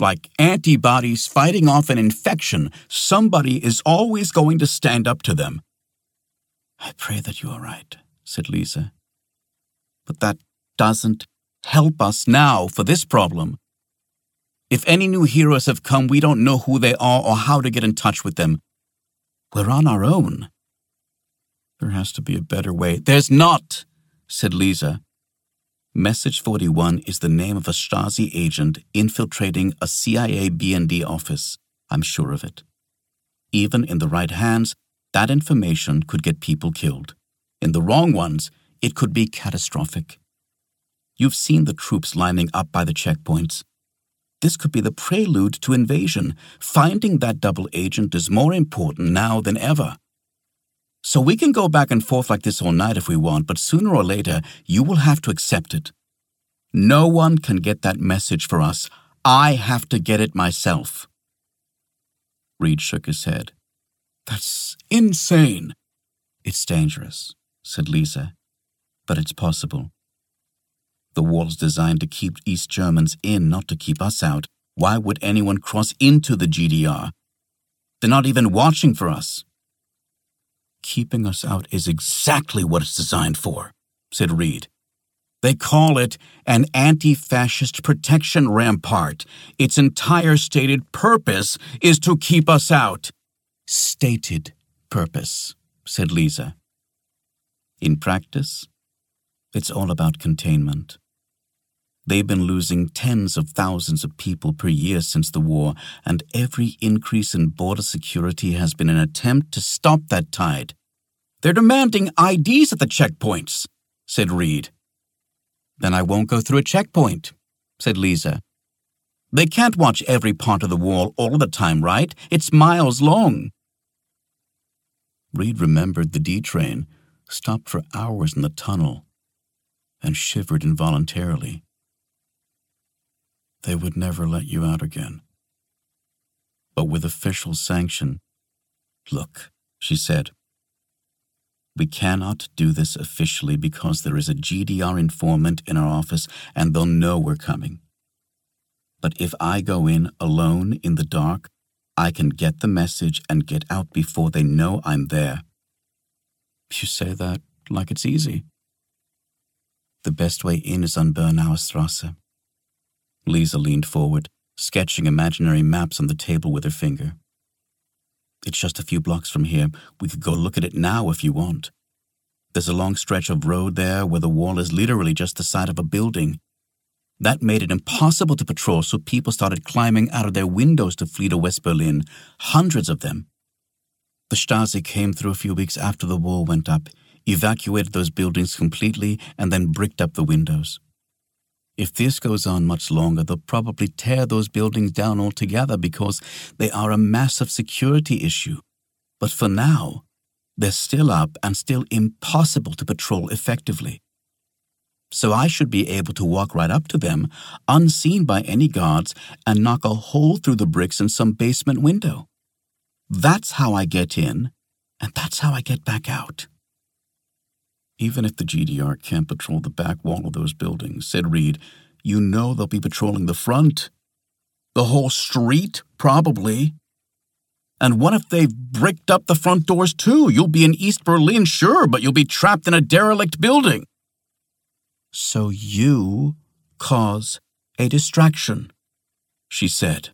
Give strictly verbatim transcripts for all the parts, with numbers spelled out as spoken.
Like antibodies fighting off an infection, somebody is always going to stand up to them. I pray that you are right, said Lisa. But that doesn't help us now for this problem. If any new heroes have come, we don't know who they are or how to get in touch with them. We're on our own. There has to be a better way. There's not, said Lisa. Message forty-one is the name of a Stasi agent infiltrating a C I A B N D office. I'm sure of it. Even in the right hands, that information could get people killed. In the wrong ones, it could be catastrophic. You've seen the troops lining up by the checkpoints. This could be the prelude to invasion. Finding that double agent is more important now than ever. So we can go back and forth like this all night if we want, but sooner or later, you will have to accept it. No one can get that message for us. I have to get it myself. Reed shook his head. That's insane. It's dangerous, said Lisa, but it's possible. The wall's designed to keep East Germans in, not to keep us out. Why would anyone cross into the G D R? They're not even watching for us. Keeping us out is exactly what it's designed for, said Reed. They call it an anti-fascist protection rampart. Its entire stated purpose is to keep us out. Stated purpose, said Lisa. In practice, it's all about containment. They've been losing tens of thousands of people per year since the war, and every increase in border security has been an attempt to stop that tide. They're demanding I Ds at the checkpoints, said Reed. Then I won't go through a checkpoint, said Lisa. They can't watch every part of the wall all the time, right? It's miles long. Reed remembered the D train, stopped for hours in the tunnel, and shivered involuntarily. They would never let you out again. But with official sanction, look, she said, we cannot do this officially because there is a G D R informant in our office and they'll know we're coming. But if I go in alone in the dark, I can get the message and get out before they know I'm there. You say that like it's easy. The best way in is on Bernauer Strasse. Lisa leaned forward, sketching imaginary maps on the table with her finger. It's just a few blocks from here. We could go look at it now if you want. There's a long stretch of road there where the wall is literally just the side of a building. That made it impossible to patrol, so people started climbing out of their windows to flee to West Berlin, hundreds of them. The Stasi came through a few weeks after the wall went up, evacuated those buildings completely, and then bricked up the windows. If this goes on much longer, they'll probably tear those buildings down altogether because they are a massive security issue. But for now, they're still up and still impossible to patrol effectively. So I should be able to walk right up to them, unseen by any guards, and knock a hole through the bricks in some basement window. That's how I get in, and that's how I get back out. Even if the G D R can't patrol the back wall of those buildings, said Reed, you know they'll be patrolling the front. The whole street, probably. And what if they've bricked up the front doors too? You'll be in East Berlin, sure, but you'll be trapped in a derelict building. So you cause a distraction, she said.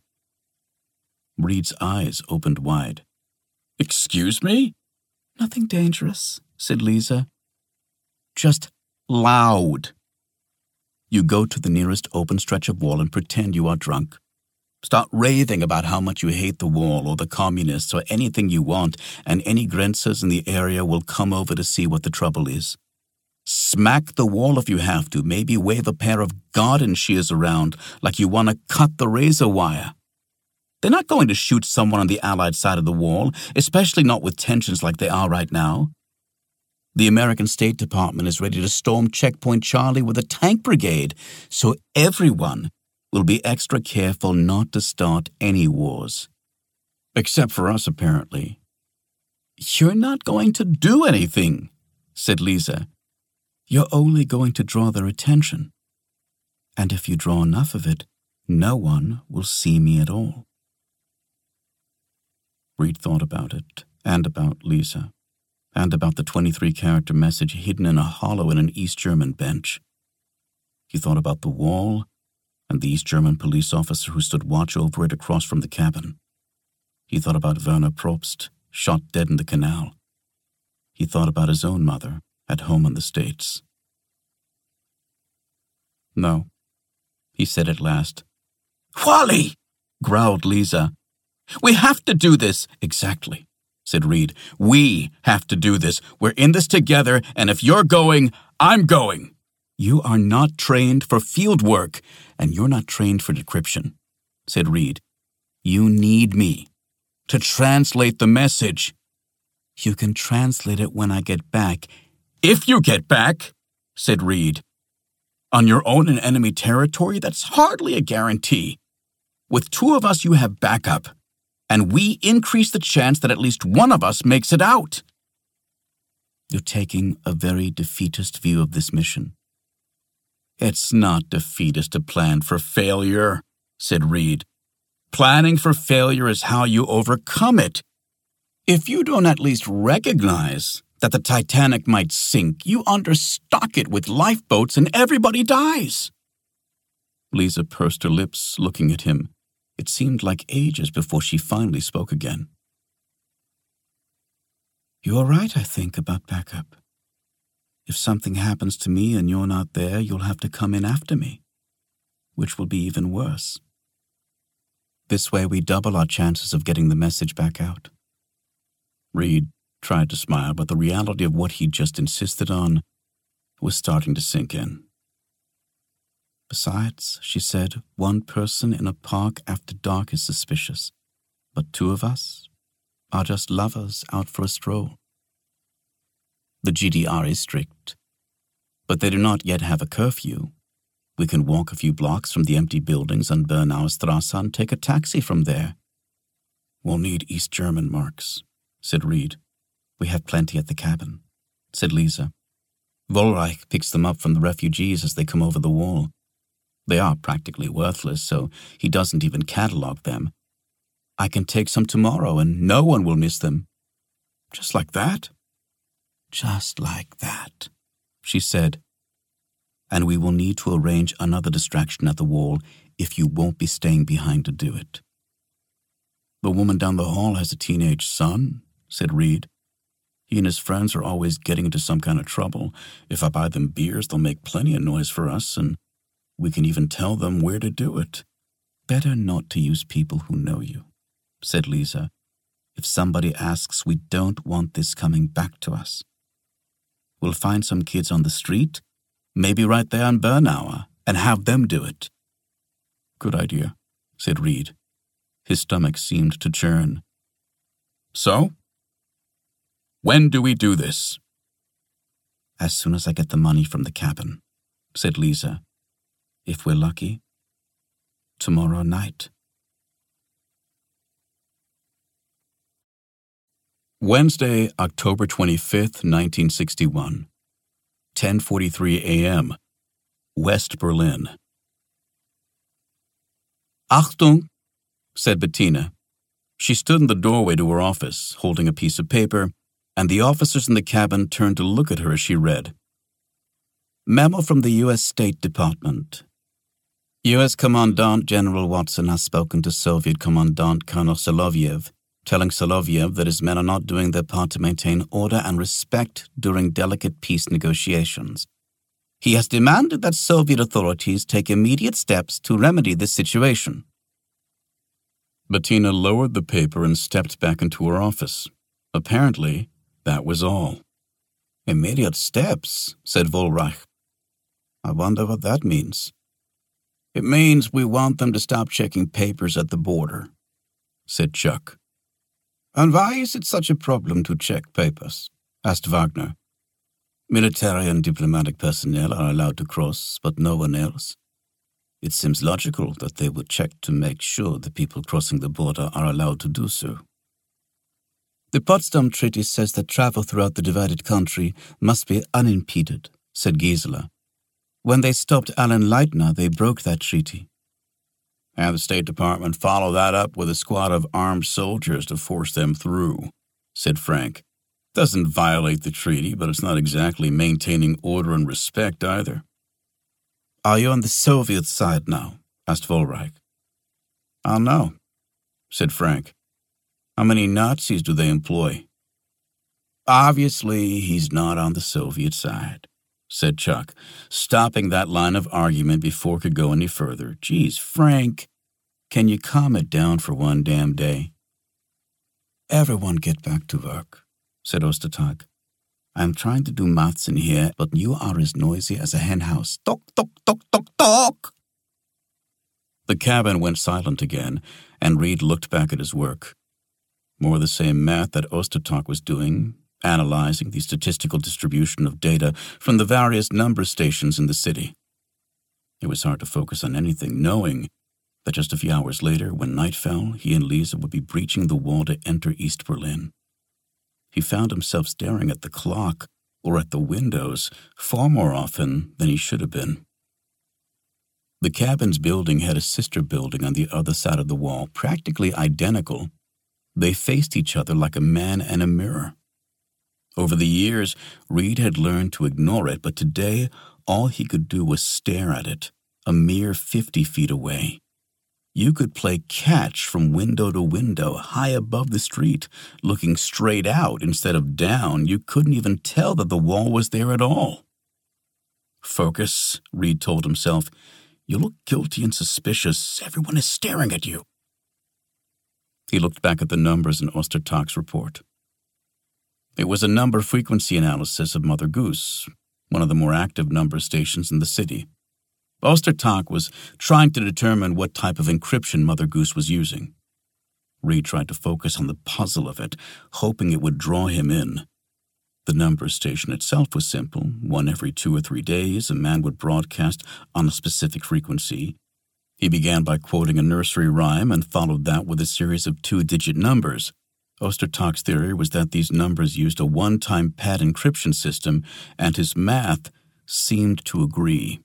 Reed's eyes opened wide. Excuse me? Nothing dangerous, said Lisa. Just loud. You go to the nearest open stretch of wall and pretend you are drunk. Start raving about how much you hate the wall or the communists or anything you want, and any grenzers in the area will come over to see what the trouble is. Smack the wall if you have to, maybe wave a pair of garden shears around like you want to cut the razor wire. They're not going to shoot someone on the Allied side of the wall, especially not with tensions like they are right now. The American State Department is ready to storm Checkpoint Charlie with a tank brigade, so everyone will be extra careful not to start any wars. Except for us, apparently. You're not going to do anything, said Lisa. You're only going to draw their attention. And if you draw enough of it, no one will see me at all. Reed thought about it, and about Lisa, and about the twenty-three character message hidden in a hollow in an East German bench. He thought about the wall and the East German police officer who stood watch over it across from the cabin. He thought about Werner Probst, shot dead in the canal. He thought about his own mother, at home in the States. "No," he said at last. "Wally!" growled Lisa. "We have to do this." "Exactly," said Reed. "We have to do this. We're in this together, and if you're going, I'm going." "You are not trained for field work, and you're not trained for decryption," said Reed. "You need me to translate the message." "You can translate it when I get back." "If you get back," said Reed. "On your own in enemy territory, that's hardly a guarantee. With two of us, you have backup, and we increase the chance that at least one of us makes it out." "You're taking a very defeatist view of this mission." "It's not defeatist to plan for failure," said Reed. "Planning for failure is how you overcome it. If you don't at least recognize that the Titanic might sink, you understock it with lifeboats and everybody dies." Lisa pursed her lips, looking at him. It seemed like ages before she finally spoke again. "You're right, I think, about backup. If something happens to me and you're not there, you'll have to come in after me, which will be even worse. This way we double our chances of getting the message back out." Reed tried to smile, but the reality of what he'd just insisted on was starting to sink in. "Besides," she said, "one person in a park after dark is suspicious, but two of us are just lovers out for a stroll. The G D R is strict, but they do not yet have a curfew. We can walk a few blocks from the empty buildings on Bernauer Strasse and take a taxi from there." "We'll need East German marks," said Reed. "We have plenty at the cabin," said Lisa. "Wollreich picks them up from the refugees as they come over the wall. They are practically worthless, so he doesn't even catalog them. I can take some tomorrow and no one will miss them." "Just like that?" "Just like that," she said. "And we will need to arrange another distraction at the wall if you won't be staying behind to do it." "The woman down the hall has a teenage son," said Reed. "He and his friends are always getting into some kind of trouble. If I buy them beers, they'll make plenty of noise for us, and we can even tell them where to do it." "Better not to use people who know you," said Lisa. "If somebody asks, we don't want this coming back to us. We'll find some kids on the street, maybe right there in Bernauer, and have them do it." "Good idea," said Reed. His stomach seemed to churn. "So? When do we do this?" "As soon as I get the money from the cabin," said Lisa. "If we're lucky, tomorrow night." Wednesday, October twenty-fifth, nineteen sixty-one. ten forty-three a.m. West Berlin. "Achtung," said Bettina. She stood in the doorway to her office, holding a piece of paper, and the officers in the cabin turned to look at her as she read. "Memo from the U S State Department. U S Commandant General Watson has spoken to Soviet Commandant Colonel Soloviev, telling Soloviev that his men are not doing their part to maintain order and respect during delicate peace negotiations. He has demanded that Soviet authorities take immediate steps to remedy this situation." Bettina lowered the paper and stepped back into her office. Apparently, that was all. "Immediate steps," said Wollreich. "I wonder what that means." "It means we want them to stop checking papers at the border," said Chuck. "And why is it such a problem to check papers?" asked Wagner. "Military and diplomatic personnel are allowed to cross, but no one else. It seems logical that they would check to make sure the people crossing the border are allowed to do so." "The Potsdam Treaty says that travel throughout the divided country must be unimpeded," said Gisela. "When they stopped Alan Leitner, they broke that treaty." And the State Department followed that up with a squad of armed soldiers to force them through, said Frank. Doesn't violate the treaty, but it's not exactly maintaining order and respect either. Are you on the Soviet side now? Asked Volreich. I'll know, said Frank. How many Nazis do they employ? Obviously, he's not on the Soviet side, said Chuck, stopping that line of argument before it could go any further. Geez, Frank, can you calm it down for one damn day? Everyone get back to work, said Ostertag. I'm trying to do maths in here, but you are as noisy as a henhouse. Tock, tock, tock, tock, tock! The cabin went silent again, and Reed looked back at his work. More the same math that Ostertag was doing, analyzing the statistical distribution of data from the various number stations in the city. It was hard to focus on anything, knowing that just a few hours later, when night fell, he and Lisa would be breaching the wall to enter East Berlin. He found himself staring at the clock or at the windows far more often than he should have been. The cabin's building had a sister building on the other side of the wall, practically identical. They faced each other like a man and a mirror. Over the years, Reed had learned to ignore it, but today all he could do was stare at it, a mere fifty feet away. You could play catch from window to window, high above the street, looking straight out instead of down. You couldn't even tell that the wall was there at all. Focus, Reed told himself. You look guilty and suspicious. Everyone is staring at you. He looked back at the numbers in Ostertag's report. It was a number frequency analysis of Mother Goose, one of the more active number stations in the city. Ostertag was trying to determine what type of encryption Mother Goose was using. Reed tried to focus on the puzzle of it, hoping it would draw him in. The number station itself was simple. One every two or three days, a man would broadcast on a specific frequency. He began by quoting a nursery rhyme and followed that with a series of two-digit numbers. Ostertag's theory was that these numbers used a one-time pad encryption system, and his math seemed to agree.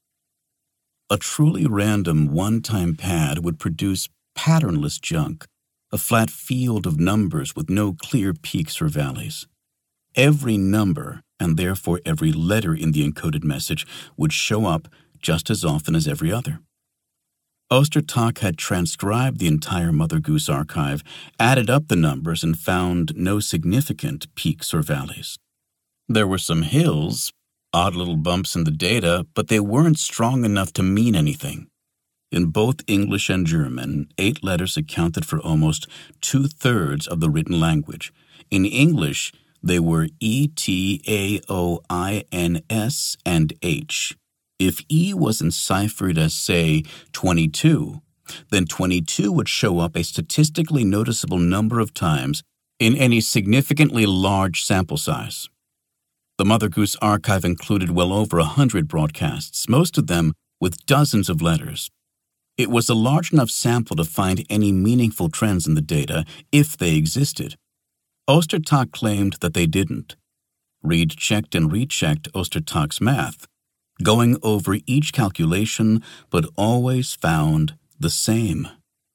A truly random one-time pad would produce patternless junk, a flat field of numbers with no clear peaks or valleys. Every number, and therefore every letter in the encoded message, would show up just as often as every other. Ostertag had transcribed the entire Mother Goose archive, added up the numbers, and found no significant peaks or valleys. There were some hills, odd little bumps in the data, but they weren't strong enough to mean anything. In both English and German, eight letters accounted for almost two-thirds of the written language. In English, they were E, T, A, O, I, N, S, and H. If E was enciphered as, say, twenty-two, then twenty-two would show up a statistically noticeable number of times in any significantly large sample size. The Mother Goose archive included well over a hundred broadcasts, most of them with dozens of letters. It was a large enough sample to find any meaningful trends in the data, if they existed. Ostertag claimed that they didn't. Reed checked and rechecked Ostertag's math, going over each calculation, but always found the same.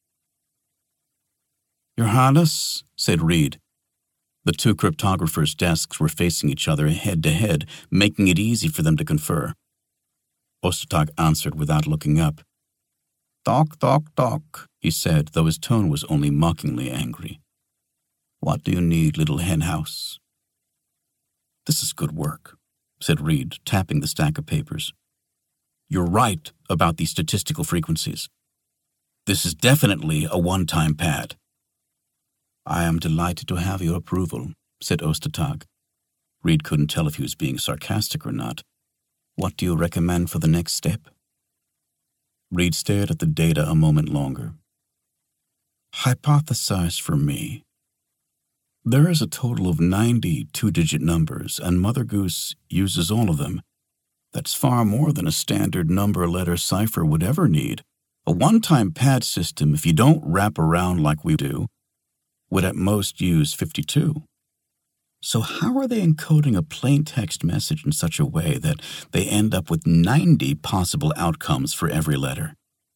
Your Highness, said Reed. The two cryptographers' desks were facing each other head to head, making it easy for them to confer. Ostertag answered without looking up. Talk, talk, talk, he said, though his tone was only mockingly angry. What do you need, little henhouse? This is good work, said Reed, tapping the stack of papers. You're right about these statistical frequencies. This is definitely a one-time pad. I am delighted to have your approval, said Ostertag. Reed couldn't tell if he was being sarcastic or not. What do you recommend for the next step? Reed stared at the data a moment longer. Hypothesize for me. There is a total of ninety two-digit numbers, and Mother Goose uses all of them. That's far more than a standard number-letter cipher would ever need. A one-time pad system, if you don't wrap around like we do, would at most use fifty-two. So how are they encoding a plain text message in such a way that they end up with ninety possible outcomes for every letter?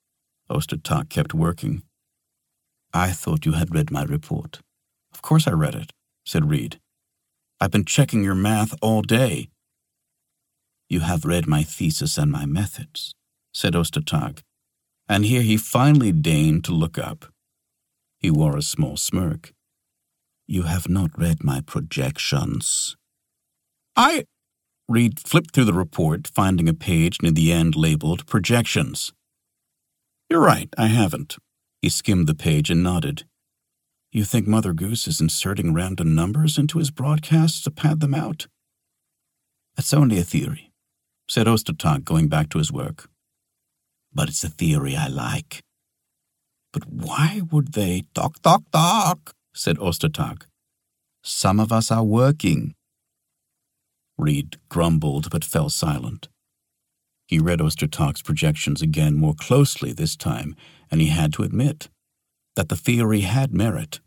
Ostertag kept working. I thought you had read my report. Of course I read it, said Reed. I've been checking your math all day. You have read my thesis and my methods, said Ostertag, and here he finally deigned to look up. He wore a small smirk. You have not read my projections. I... Reed flipped through the report, finding a page near the end labeled Projections. You're right, I haven't. He skimmed the page and nodded. You think Mother Goose is inserting random numbers into his broadcasts to pad them out? That's only a theory, said Ostertag, going back to his work. But it's a theory I like. But why would they... Talk, talk, talk, said Ostertag. Some of us are working. Reed grumbled but fell silent. He read Ostertag's projections again more closely this time, and he had to admit that the theory had merit.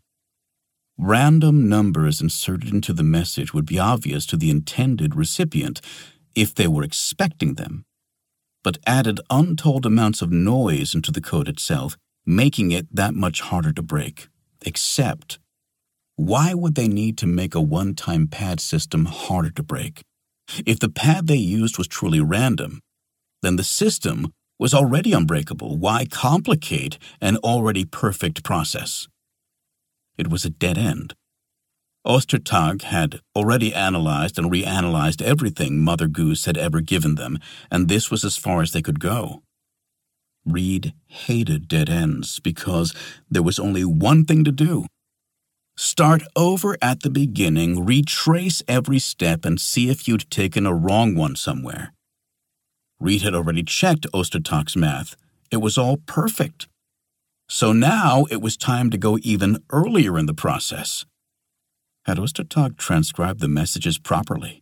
Random numbers inserted into the message would be obvious to the intended recipient if they were expecting them, but added untold amounts of noise into the code itself, making it that much harder to break. Except, why would they need to make a one-time pad system harder to break? If the pad they used was truly random, then the system was already unbreakable. Why complicate an already perfect process? It was a dead end. Ostertag had already analyzed and reanalyzed everything Mother Goose had ever given them, and this was as far as they could go. Reed hated dead ends because there was only one thing to do. Start over at the beginning, retrace every step, and see if you'd taken a wrong one somewhere. Reed had already checked Ostertag's math. It was all perfect. So now it was time to go even earlier in the process. Had Ostertag transcribed the messages properly?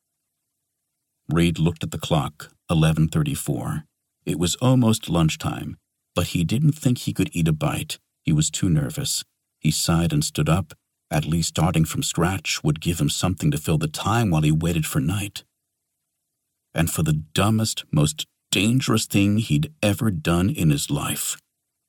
Reed looked at the clock, eleven thirty-four. It was almost lunchtime, but he didn't think he could eat a bite. He was too nervous. He sighed and stood up. At least starting from scratch would give him something to fill the time while he waited for night. And for the dumbest, most dangerous thing he'd ever done in his life.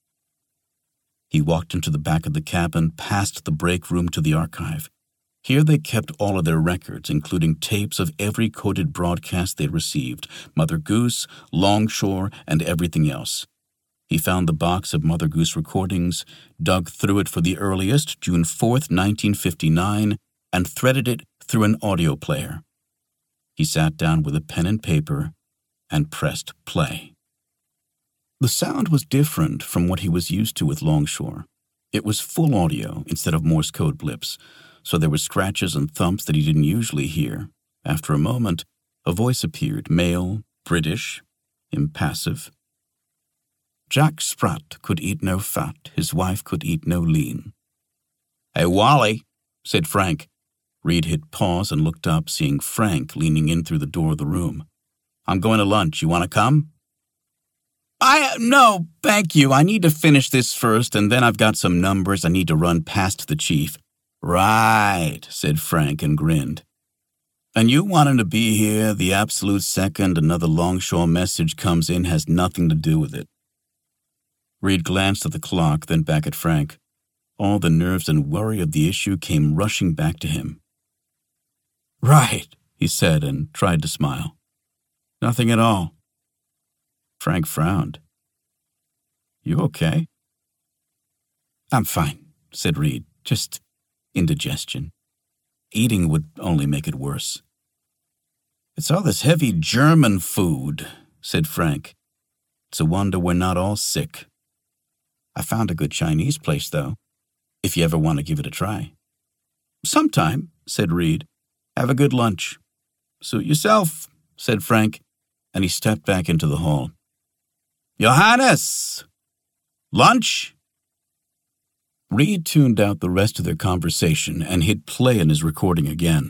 He walked into the back of the cabin, past the break room to the archive. Here they kept all of their records, including tapes of every coded broadcast they received, Mother Goose, Longshore, and everything else. He found the box of Mother Goose recordings, dug through it for the earliest, June fourth, nineteen fifty-nine, and threaded it through an audio player. He sat down with a pen and paper and pressed play. The sound was different from what he was used to with Longshore. It was full audio instead of Morse code blips, so there were scratches and thumps that he didn't usually hear. After a moment, a voice appeared, male, British, impassive. Jack Sprat could eat no fat, his wife could eat no lean. Hey, Wally, said Frank. Reed hit pause and looked up, seeing Frank leaning in through the door of the room. I'm going to lunch. You want to come? I, no, thank you. I need to finish this first, and then I've got some numbers I need to run past the chief. Right, said Frank and grinned. And you wanting to be here the absolute second another Longshore message comes in has nothing to do with it. Reed glanced at the clock, then back at Frank. All the nerves and worry of the issue came rushing back to him. Right, he said and tried to smile. Nothing at all. Frank frowned. You okay? I'm fine, said Reed. Just indigestion. Eating would only make it worse. It's all this heavy German food, said Frank. It's a wonder we're not all sick. I found a good Chinese place, though, if you ever want to give it a try. Sometime, said Reed. Have a good lunch. Suit yourself, said Frank, and he stepped back into the hall. Johannes! Lunch? Reed tuned out the rest of their conversation and hit play in his recording again.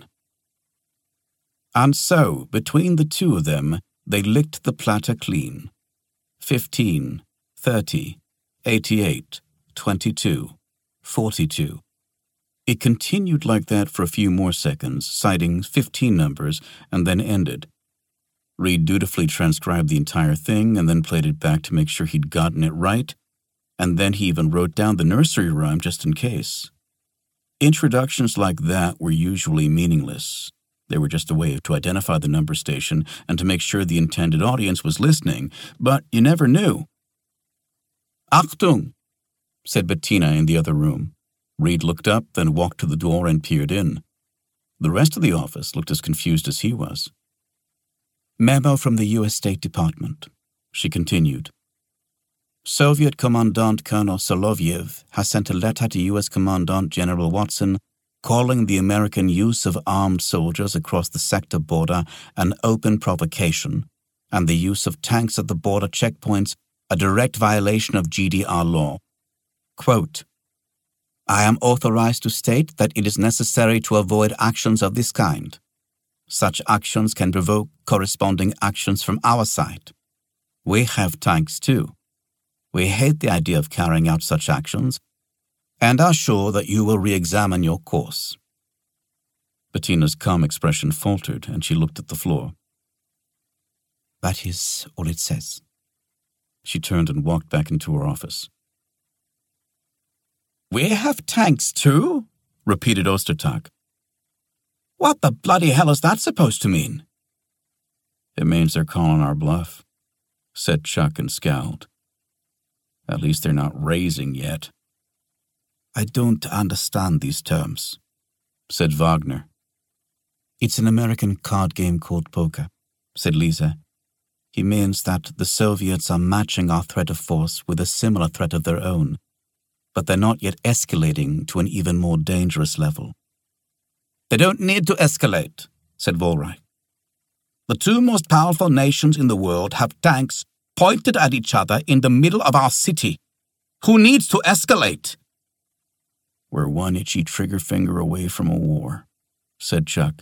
And so, between the two of them, they licked the platter clean. Fifteen, thirty, eighty-eight, twenty-two, forty-two. It continued like that for a few more seconds, citing fifteen numbers, and then ended. Reed dutifully transcribed the entire thing and then played it back to make sure he'd gotten it right, and then he even wrote down the nursery rhyme just in case. Introductions like that were usually meaningless. They were just a way to identify the number station and to make sure the intended audience was listening, but you never knew. Achtung, said Bettina in the other room. Reed looked up, then walked to the door and peered in. The rest of the office looked as confused as he was. Memo from the U S State Department, she continued. Soviet Commandant Colonel Soloviev has sent a letter to U S Commandant General Watson calling the American use of armed soldiers across the sector border an open provocation, and the use of tanks at the border checkpoints a direct violation of G D R law. Quote, I am authorized to state that it is necessary to avoid actions of this kind. Such actions can provoke corresponding actions from our side. We have tanks too. We hate the idea of carrying out such actions and are sure that you will re-examine your course. Bettina's calm expression faltered and she looked at the floor. That is all it says. She turned and walked back into her office. We have tanks too? Repeated Ostertag. What the bloody hell is that supposed to mean? It means they're calling our bluff, said Chuck and scowled. At least they're not raising yet. I don't understand these terms, said Wagner. It's an American card game called poker, said Lisa. He means that the Soviets are matching our threat of force with a similar threat of their own, but they're not yet escalating to an even more dangerous level. They don't need to escalate, said Volreich. The two most powerful nations in the world have tanks pointed at each other in the middle of our city. Who needs to escalate? We're one itchy trigger finger away from a war, said Chuck.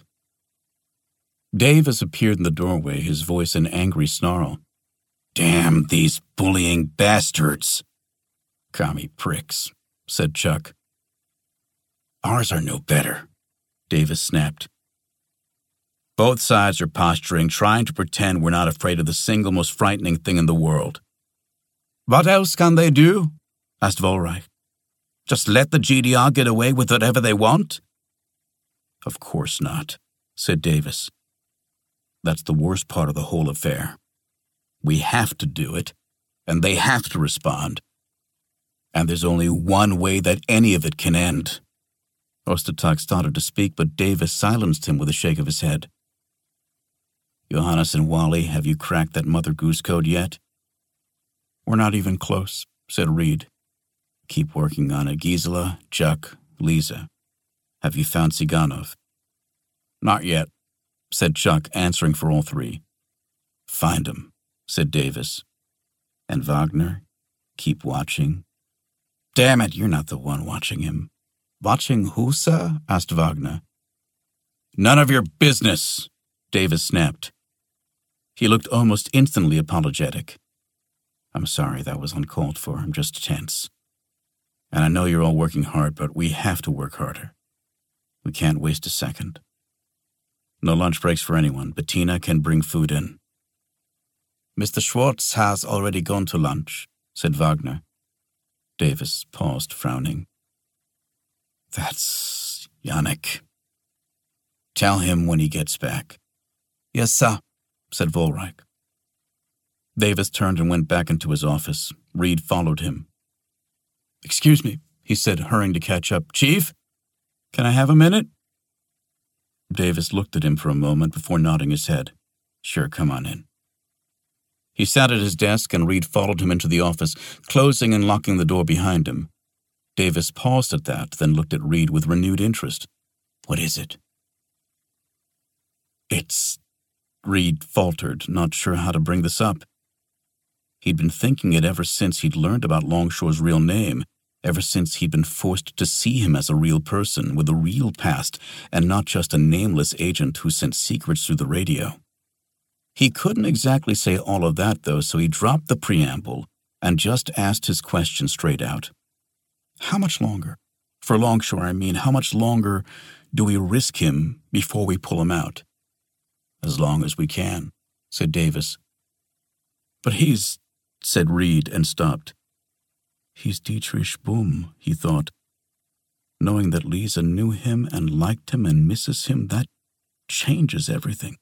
Davis appeared in the doorway, his voice an angry snarl. Damn these bullying bastards. Commie pricks, said Chuck. Ours are no better, Davis snapped. Both sides are posturing, trying to pretend we're not afraid of the single most frightening thing in the world. What else can they do? Asked Volreich. Just let the G D R get away with whatever they want? Of course not, said Davis. That's the worst part of the whole affair. We have to do it, and they have to respond. And there's only one way that any of it can end. Ostertag started to speak, but Davis silenced him with a shake of his head. Johannes and Wally, have you cracked that Mother Goose code yet? We're not even close, said Reed. Keep working on it, Gisela, Chuck, Lisa. Have you found Siganov? Not yet, said Chuck, answering for all three. Find him, said Davis. And Wagner, keep watching. Damn it, you're not the one watching him. Watching who, sir? Asked Wagner. None of your business, Davis snapped. He looked almost instantly apologetic. I'm sorry, that was uncalled for. I'm just tense. And I know you're all working hard, but we have to work harder. We can't waste a second. No lunch breaks for anyone. Bettina can bring food in. Mister Schwartz has already gone to lunch, said Wagner. Davis paused, frowning. That's Yannick. Tell him when he gets back. Yes, sir, said Volreich. Davis turned and went back into his office. Reed followed him. Excuse me, he said, hurrying to catch up. Chief, can I have a minute? Davis looked at him for a moment before nodding his head. Sure, come on in. He sat at his desk and Reed followed him into the office, closing and locking the door behind him. Davis paused at that, then looked at Reed with renewed interest. What is it? It's... Reed faltered, not sure how to bring this up. He'd been thinking it ever since he'd learned about Longshore's real name, ever since he'd been forced to see him as a real person with a real past and not just a nameless agent who sent secrets through the radio. He couldn't exactly say all of that, though, so he dropped the preamble and just asked his question straight out. How much longer? For Longshore, I mean, how much longer do we risk him before we pull him out? As long as we can, said Davis. But he's, said Reed and stopped. He's Dietrich Boom, he thought. Knowing that Lisa knew him and liked him and misses him, that changes everything.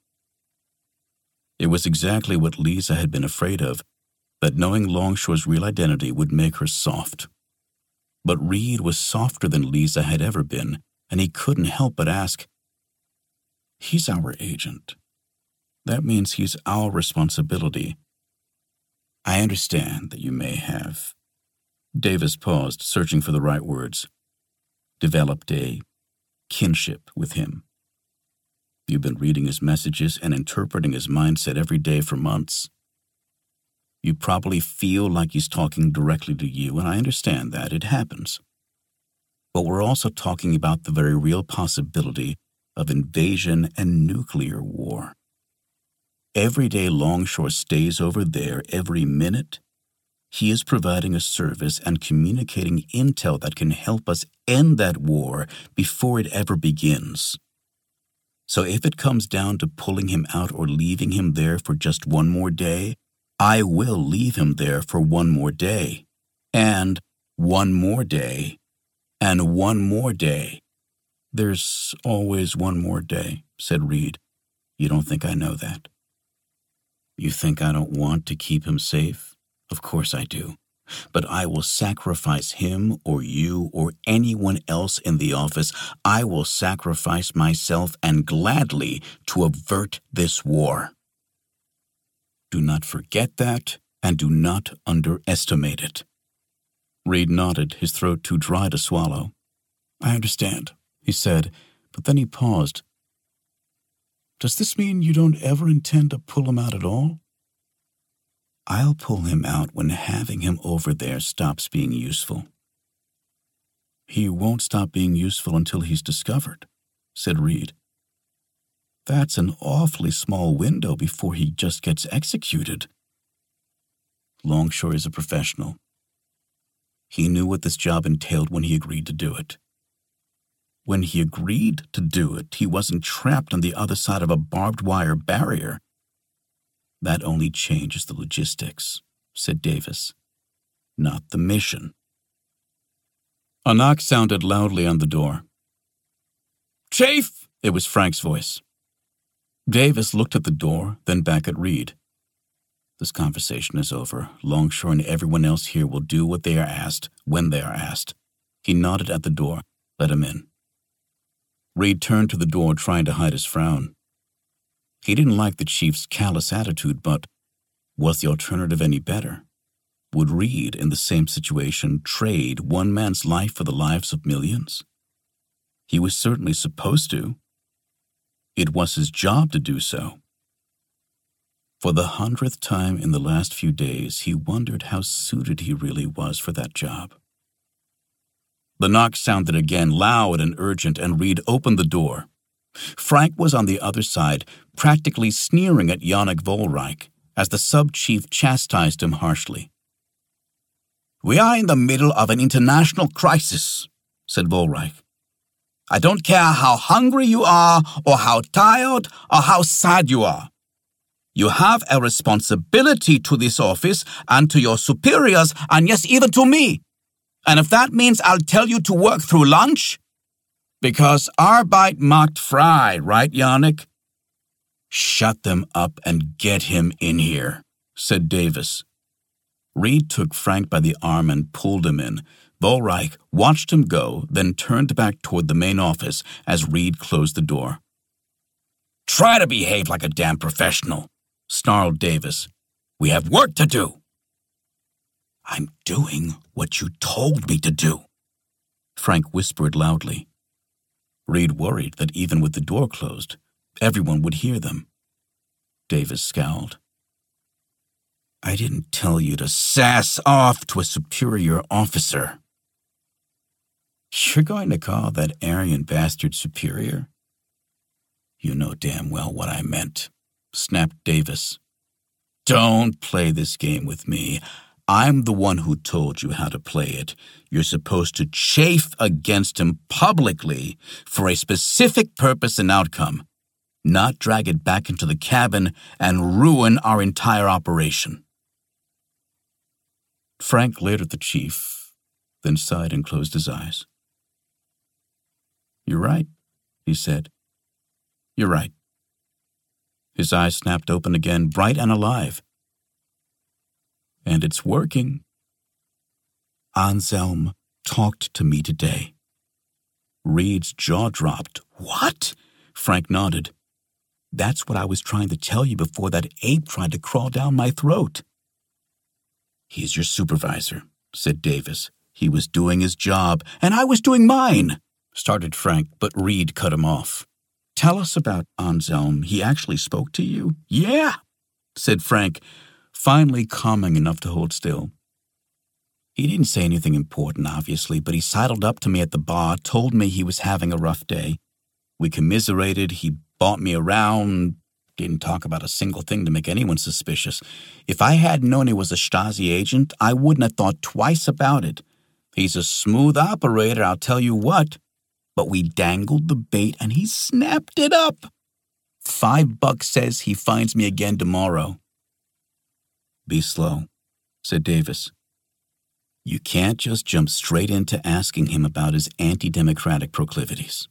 It was exactly what Lisa had been afraid of, that knowing Longshore's real identity would make her soft. But Reed was softer than Lisa had ever been, and he couldn't help but ask, He's our agent. That means he's our responsibility. I understand that you may have. Davis paused, searching for the right words. Developed a kinship with him. You've been reading his messages and interpreting his mindset every day for months. You probably feel like he's talking directly to you, and I understand that. It happens. But we're also talking about the very real possibility of invasion and nuclear war. Every day Longshore stays over there, every minute, he is providing a service and communicating intel that can help us end that war before it ever begins. So if it comes down to pulling him out or leaving him there for just one more day, I will leave him there for one more day, and one more day, and one more day. There's always one more day, said Reed. You don't think I know that? You think I don't want to keep him safe? Of course I do. But I will sacrifice him or you or anyone else in the office. I will sacrifice myself and gladly to avert this war. Do not forget that, and do not underestimate it. Reed nodded, his throat too dry to swallow. I understand, he said, but then he paused. Does this mean you don't ever intend to pull him out at all? I'll pull him out when having him over there stops being useful. He won't stop being useful until he's discovered, said Reed. That's an awfully small window before he just gets executed. Longshore is a professional. He knew what this job entailed when he agreed to do it. When he agreed to do it, he wasn't trapped on the other side of a barbed wire barrier. That only changes the logistics, said Davis, not the mission. A knock sounded loudly on the door. Chief! It was Frank's voice. Davis looked at the door, then back at Reed. This conversation is over. Longshore and everyone else here will do what they are asked, when they are asked. He nodded at the door. Let him in. Reed turned to the door, trying to hide his frown. He didn't like the chief's callous attitude, but was the alternative any better? Would Reed, in the same situation, trade one man's life for the lives of millions? He was certainly supposed to. It was his job to do so. For the hundredth time in the last few days, he wondered how suited he really was for that job. The knock sounded again, loud and urgent, and Reed opened the door. Frank was on the other side, practically sneering at Yannick Vollreich, as the sub-chief chastised him harshly. We are in the middle of an international crisis, said Vollreich. I don't care how hungry you are, or how tired, or how sad you are. You have a responsibility to this office and to your superiors, and yes, even to me. And if that means I'll tell you to work through lunch, because Arbeit macht frei, right, Yannick? Shut them up and get him in here, said Davis. Reed took Frank by the arm and pulled him in. Vollreich watched him go, then turned back toward the main office as Reed closed the door. Try to behave like a damn professional, snarled Davis. We have work to do. I'm doing what you told me to do, Frank whispered loudly. Reed worried that even with the door closed, everyone would hear them. Davis scowled. I didn't tell you to sass off to a superior officer. You're going to call that Aryan bastard superior? You know damn well what I meant, snapped Davis. Don't play this game with me. I'm the one who told you how to play it. You're supposed to chafe against him publicly for a specific purpose and outcome. not drag it back into the cabin and ruin our entire operation. Frank glared at the chief, then sighed and closed his eyes. "You're right," he said. "You're right." His eyes snapped open again, bright and alive. "And it's working. Anselm talked to me today." Reed's jaw dropped. "What?" Frank nodded. "That's what I was trying to tell you before that ape tried to crawl down my throat." "He's your supervisor," said Davis. "He was doing his job, and I was doing mine," started Frank, but Reed cut him off. "Tell us about Anselm. He actually spoke to you?" "Yeah," said Frank, finally calming enough to hold still. "He didn't say anything important, obviously, but he sidled up to me at the bar, told me he was having a rough day. We commiserated, he bought me around, didn't talk about a single thing to make anyone suspicious. If I hadn't known he was a Stasi agent, I wouldn't have thought twice about it. He's a smooth operator, I'll tell you what. But we dangled the bait and he snapped it up. Five bucks says he finds me again tomorrow." "Be slow," said Davis. "You can't just jump straight into asking him about his anti-democratic proclivities."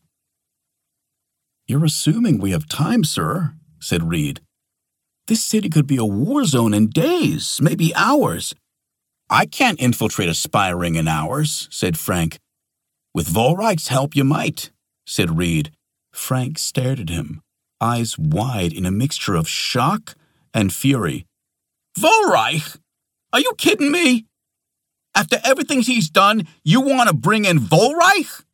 "You're assuming we have time, sir," said Reed. "This city could be a war zone in days, maybe hours." "I can't infiltrate a spy ring in hours," said Frank. "With Vollreich's help, you might," said Reed. Frank stared at him, eyes wide in a mixture of shock and fury. "Vollreich? Are you kidding me? After everything he's done, you want to bring in Vollreich?"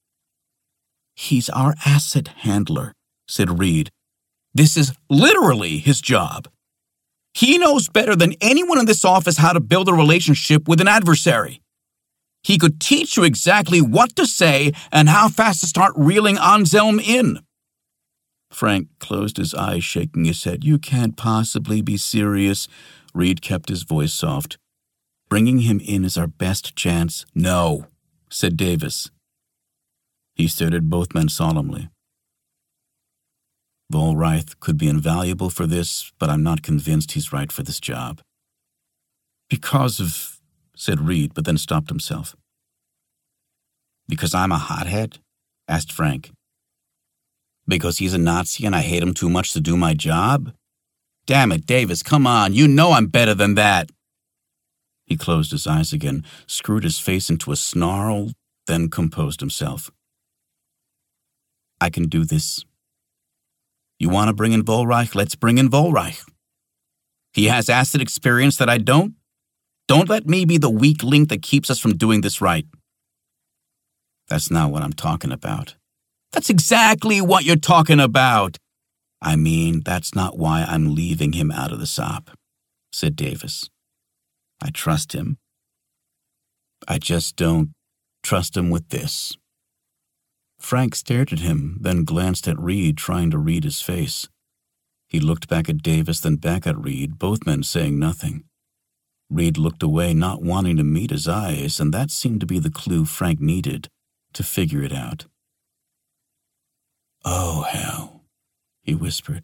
"He's our asset handler," said Reed. "This is literally his job. He knows better than anyone in this office how to build a relationship with an adversary. He could teach you exactly what to say and how fast to start reeling Anselm in." Frank closed his eyes, shaking his head. "You can't possibly be serious." Reed kept his voice soft. "Bringing him in is our best chance." "No," said Davis. He stared at both men solemnly. "Vollreich could be invaluable for this, but I'm not convinced he's right for this job." "Because of," said Reed, but then stopped himself. "Because I'm a hothead?" asked Frank. "Because he's a Nazi and I hate him too much to do my job? Damn it, Davis, come on, you know I'm better than that." He closed his eyes again, screwed his face into a snarl, then composed himself. "I can do this. You want to bring in Vollreich? Let's bring in Vollreich. He has asset experience that I don't. Don't let me be the weak link that keeps us from doing this right." "That's not what I'm talking about." "That's exactly what you're talking about." "I mean, that's not why I'm leaving him out of the S O P," said Davis. "I trust him. I just don't trust him with this." Frank stared at him, then glanced at Reed, trying to read his face. He looked back at Davis, then back at Reed, both men saying nothing. Reed looked away, not wanting to meet his eyes, and that seemed to be the clue Frank needed to figure it out. "Oh, hell," he whispered.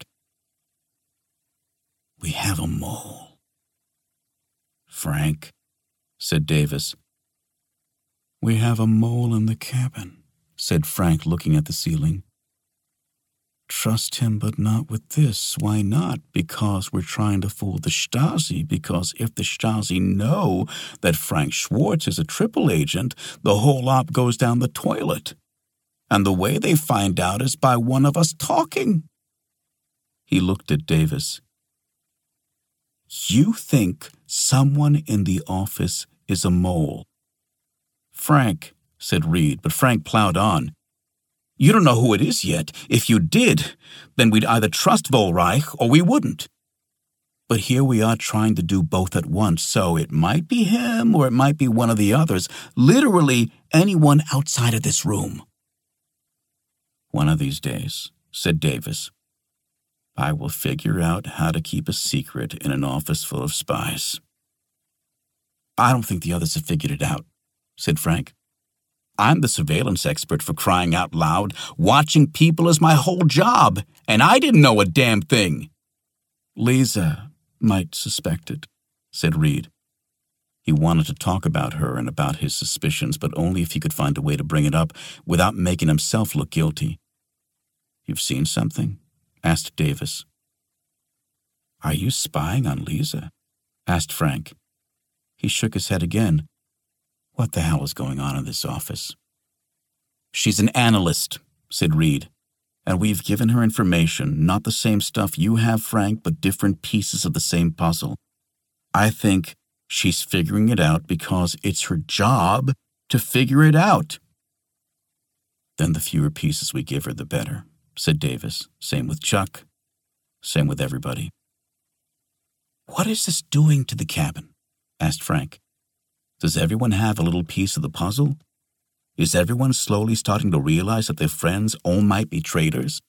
"We have a mole." "Frank," said Davis. "We have a mole in the cabin," said Frank, looking at the ceiling. "Trust him, but not with this. Why not? Because we're trying to fool the Stasi. Because if the Stasi know that Frank Schwartz is a triple agent, the whole op goes down the toilet. And the way they find out is by one of us talking." He looked at Davis. "You think someone in the office is a mole?" "Frank," said Reed, but Frank plowed on. "You don't know who it is yet. If you did, then we'd either trust Vollreich or we wouldn't. But here we are trying to do both at once, so it might be him or it might be one of the others, literally anyone outside of this room." "One of these days," said Davis, "I will figure out how to keep a secret in an office full of spies." "I don't think the others have figured it out," said Frank. I'm the surveillance expert, for crying out loud. Watching people is my whole job, and I didn't know a damn thing." "Lisa might suspect it," said Reed. He wanted to talk about her and about his suspicions, but only if he could find a way to bring it up without making himself look guilty. "You've seen something?" asked Davis. "Are you spying on Lisa?" asked Frank. He shook his head again. What the hell is going on in this office? "She's an analyst," said Reed, "and we've given her information, not the same stuff you have, Frank, but different pieces of the same puzzle. I think she's figuring it out because it's her job to figure it out." "Then the fewer pieces we give her, the better," said Davis. "Same with Chuck. Same with everybody." "What is this doing to the cabin?" asked Frank. "Does everyone have a little piece of the puzzle? Is everyone slowly starting to realize that their friends all might be traitors?"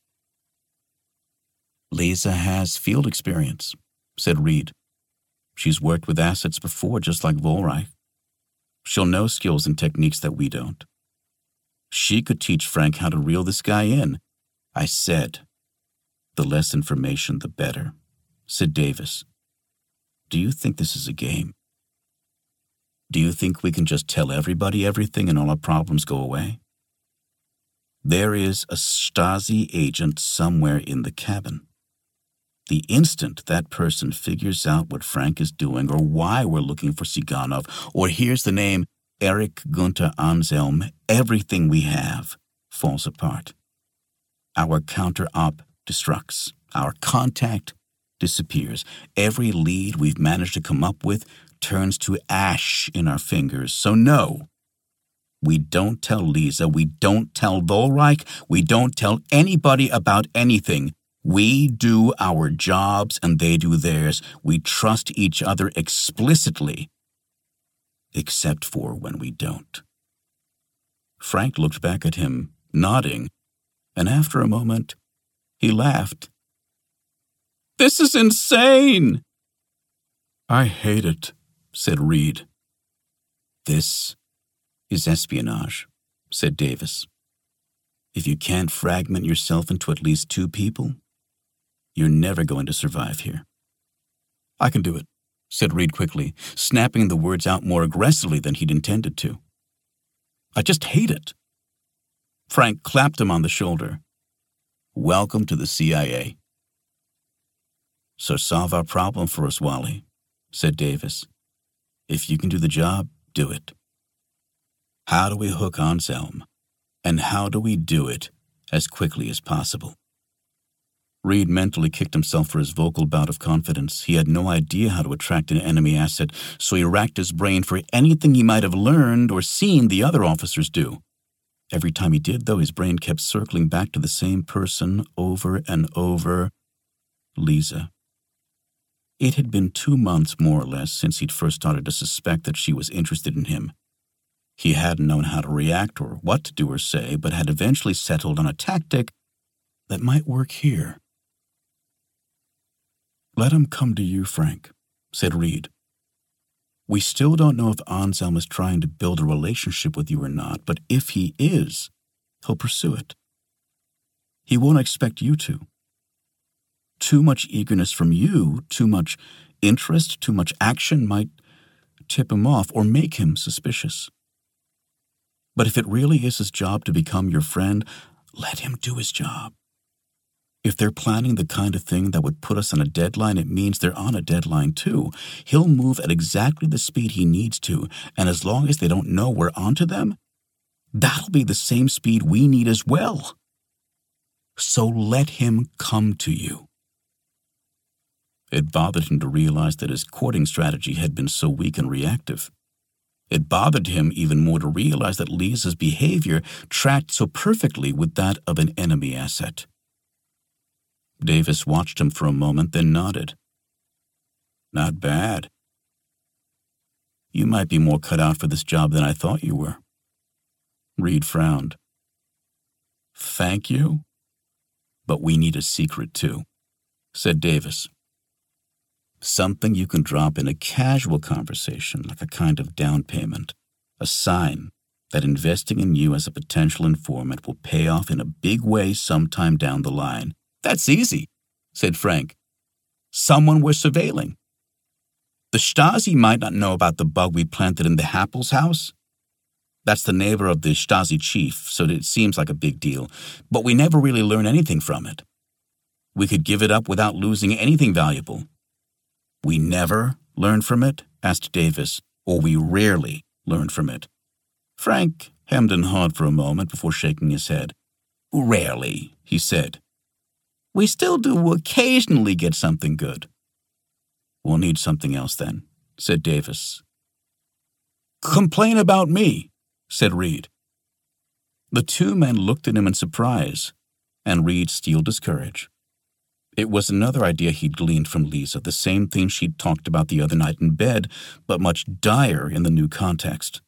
"Lisa has field experience," said Reed. "She's worked with assets before, just like Volreich. She'll know skills and techniques that we don't. She could teach Frank how to reel this guy in." "I said, the less information, the better," said Davis. "Do you think this is a game? Do you think we can just tell everybody everything and all our problems go away? There is a Stasi agent somewhere in the cabin. The instant that person figures out what Frank is doing or why we're looking for Siganov or hears the name Eric Gunther Anselm, everything we have falls apart. Our counter-op destructs. Our contact disappears. Every lead we've managed to come up with turns to ash in our fingers. So no, we don't tell Lisa, we don't tell Volreich, we don't tell anybody about anything. We do our jobs and they do theirs. We trust each other explicitly, except for when we don't." Frank looked back at him, nodding, and after a moment, he laughed. "This is insane!" "I hate it," said Reed. "This is espionage," said Davis. "If you can't fragment yourself into at least two people, you're never going to survive here." "I can do it," said Reed quickly, snapping the words out more aggressively than he'd intended to. "I just hate it." Frank clapped him on the shoulder. "Welcome to the C I A." "So solve our problem for us, Wally," said Davis. "If you can do the job, do it. How do we hook Anselm? And how do we do it as quickly as possible?" Reed mentally kicked himself for his vocal bout of confidence. He had no idea how to attract an enemy asset, so he racked his brain for anything he might have learned or seen the other officers do. Every time he did, though, his brain kept circling back to the same person over and over: Lisa. It had been two months, more or less, since he'd first started to suspect that she was interested in him. He hadn't known how to react or what to do or say, but had eventually settled on a tactic that might work here. "Let him come to you, Frank," said Reed. "We still don't know if Anselm is trying to build a relationship with you or not, but if he is, he'll pursue it. He won't expect you to. Too much eagerness from you, too much interest, too much action might tip him off or make him suspicious. But if it really is his job to become your friend, let him do his job. If they're planning the kind of thing that would put us on a deadline, it means they're on a deadline too. He'll move at exactly the speed he needs to, and as long as they don't know we're onto them, that'll be the same speed we need as well. So let him come to you." It bothered him to realize that his courting strategy had been so weak and reactive. It bothered him even more to realize that Lisa's behavior tracked so perfectly with that of an enemy asset. Davis watched him for a moment, then nodded. "Not bad. You might be more cut out for this job than I thought you were." Reed frowned. "Thank you, but we need a secret too," said Davis. "Something you can drop in a casual conversation, like a kind of down payment, a sign that investing in you as a potential informant will pay off in a big way sometime down the line. That's easy, said Frank. Someone we're surveilling. The Stasi might not know about the bug we planted in the Happel's house. That's the neighbor of the Stasi chief, so it seems like a big deal, but we never really learn anything from it. We could give it up without losing anything valuable. We never learn from it? Asked Davis, or we rarely learn from it. Frank hemmed and hawed for a moment before shaking his head. Rarely, he said. We still do occasionally get something good. We'll need something else then, said Davis. Complain about me, said Reed. The two men looked at him in surprise, and Reed steeled his courage. It was another idea he'd gleaned from Lisa, the same thing she'd talked about the other night in bed, but much dire in the new context.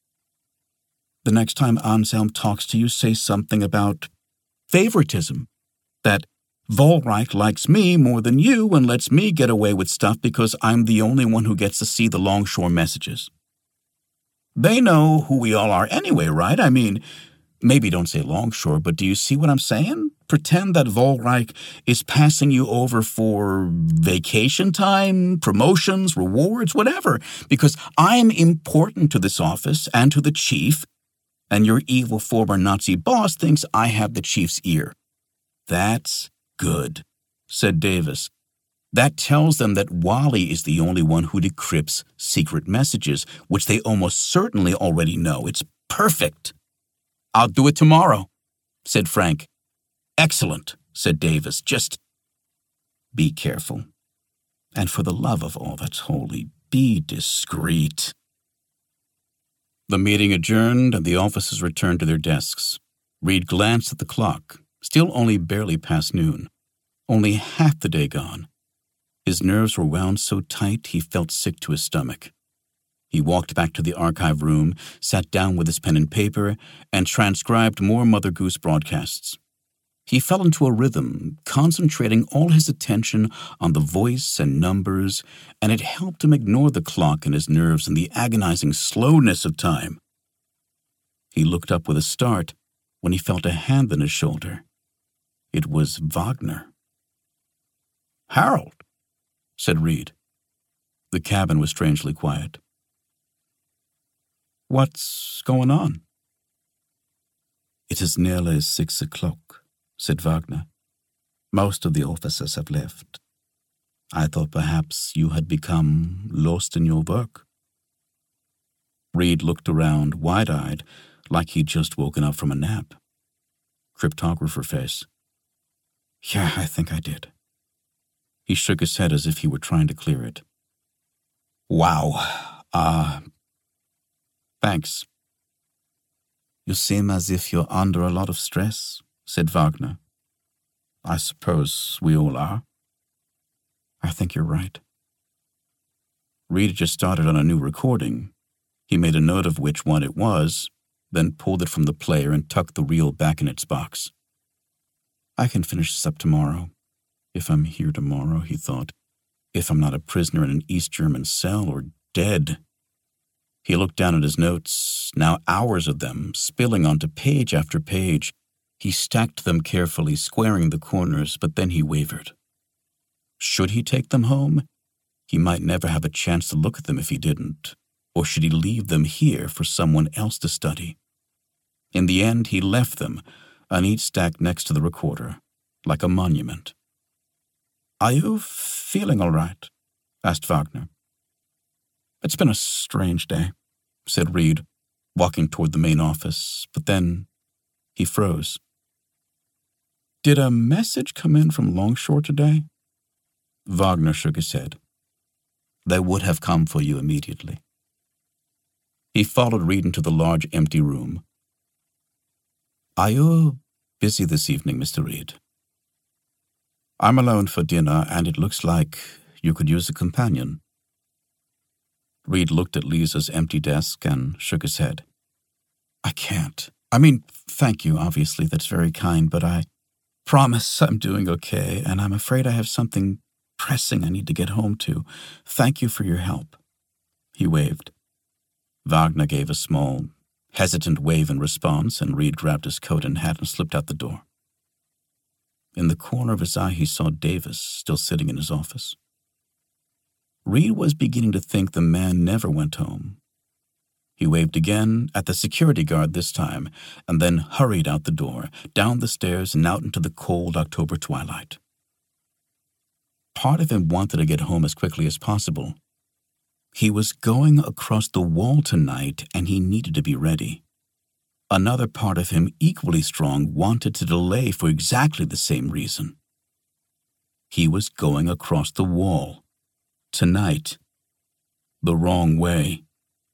The next time Anselm talks to you, say something about favoritism, that Vollreich likes me more than you and lets me get away with stuff because I'm the only one who gets to see the Longshore messages. They know who we all are anyway, right? I mean, maybe don't say Longshore, but do you see what I'm saying? Pretend that Vollreich is passing you over for vacation time, promotions, rewards, whatever, because I'm important to this office and to the chief, and your evil former Nazi boss thinks I have the chief's ear. That's good, said Davis. That tells them that Wally is the only one who decrypts secret messages, which they almost certainly already know. It's perfect. I'll do it tomorrow, said Frank. Excellent, said Davis. Just be careful. And for the love of all that's holy, be discreet. The meeting adjourned and the officers returned to their desks. Reed glanced at the clock. Still only barely past noon. Only half the day gone. His nerves were wound so tight he felt sick to his stomach. He walked back to the archive room, sat down with his pen and paper, and transcribed more Mother Goose broadcasts. He fell into a rhythm, concentrating all his attention on the voice and numbers, and it helped him ignore the clock and his nerves and the agonizing slowness of time. He looked up with a start when he felt a hand on his shoulder. It was Wagner. Harold, said Reed. The cabin was strangely quiet. What's going on? It is nearly six o'clock, said Wagner. Most of the officers have left. I thought perhaps you had become lost in your work. Reed looked around, wide-eyed, like he'd just woken up from a nap. Cryptographer face. Yeah, I think I did. He shook his head as if he were trying to clear it. Wow. Uh, thanks. You seem as if you're under a lot of stress, said Wagner. I suppose we all are. I think you're right. Reed just started on a new recording. He made a note of which one it was, then pulled it from the player and tucked the reel back in its box. I can finish this up tomorrow. If I'm here tomorrow, he thought. If I'm not a prisoner in an East German cell or dead. He looked down at his notes, now hours of them, spilling onto page after page. He stacked them carefully, squaring the corners, but then he wavered. Should he take them home? He might never have a chance to look at them if he didn't. Or should he leave them here for someone else to study? In the end, he left them, a neat stack next to the recorder, like a monument. Are you feeling all right? Asked Wagner. It's been a strange day, said Reed, walking toward the main office, but then he froze. Did a message come in from Longshore today? Wagner shook his head. They would have come for you immediately. He followed Reed into the large empty room. Are you busy this evening, Mister Reed? I'm alone for dinner, and it looks like you could use a companion. Reed looked at Lisa's empty desk and shook his head. I can't. I mean, thank you, obviously, that's very kind, but I promise I'm doing okay, and I'm afraid I have something pressing I need to get home to. Thank you for your help. He waved. Wagner gave a small, Hesitant wave in response, and Reed grabbed his coat and hat and slipped out the door. In the corner of his eye, he saw Davis still sitting in his office. Reed was beginning to think the man never went home. He waved again at the security guard this time, and then hurried out the door, down the stairs and out into the cold October twilight. Part of him wanted to get home as quickly as possible. He was going across the wall tonight, and he needed to be ready. Another part of him, equally strong, wanted to delay for exactly the same reason. He was going across the wall. Tonight. The wrong way.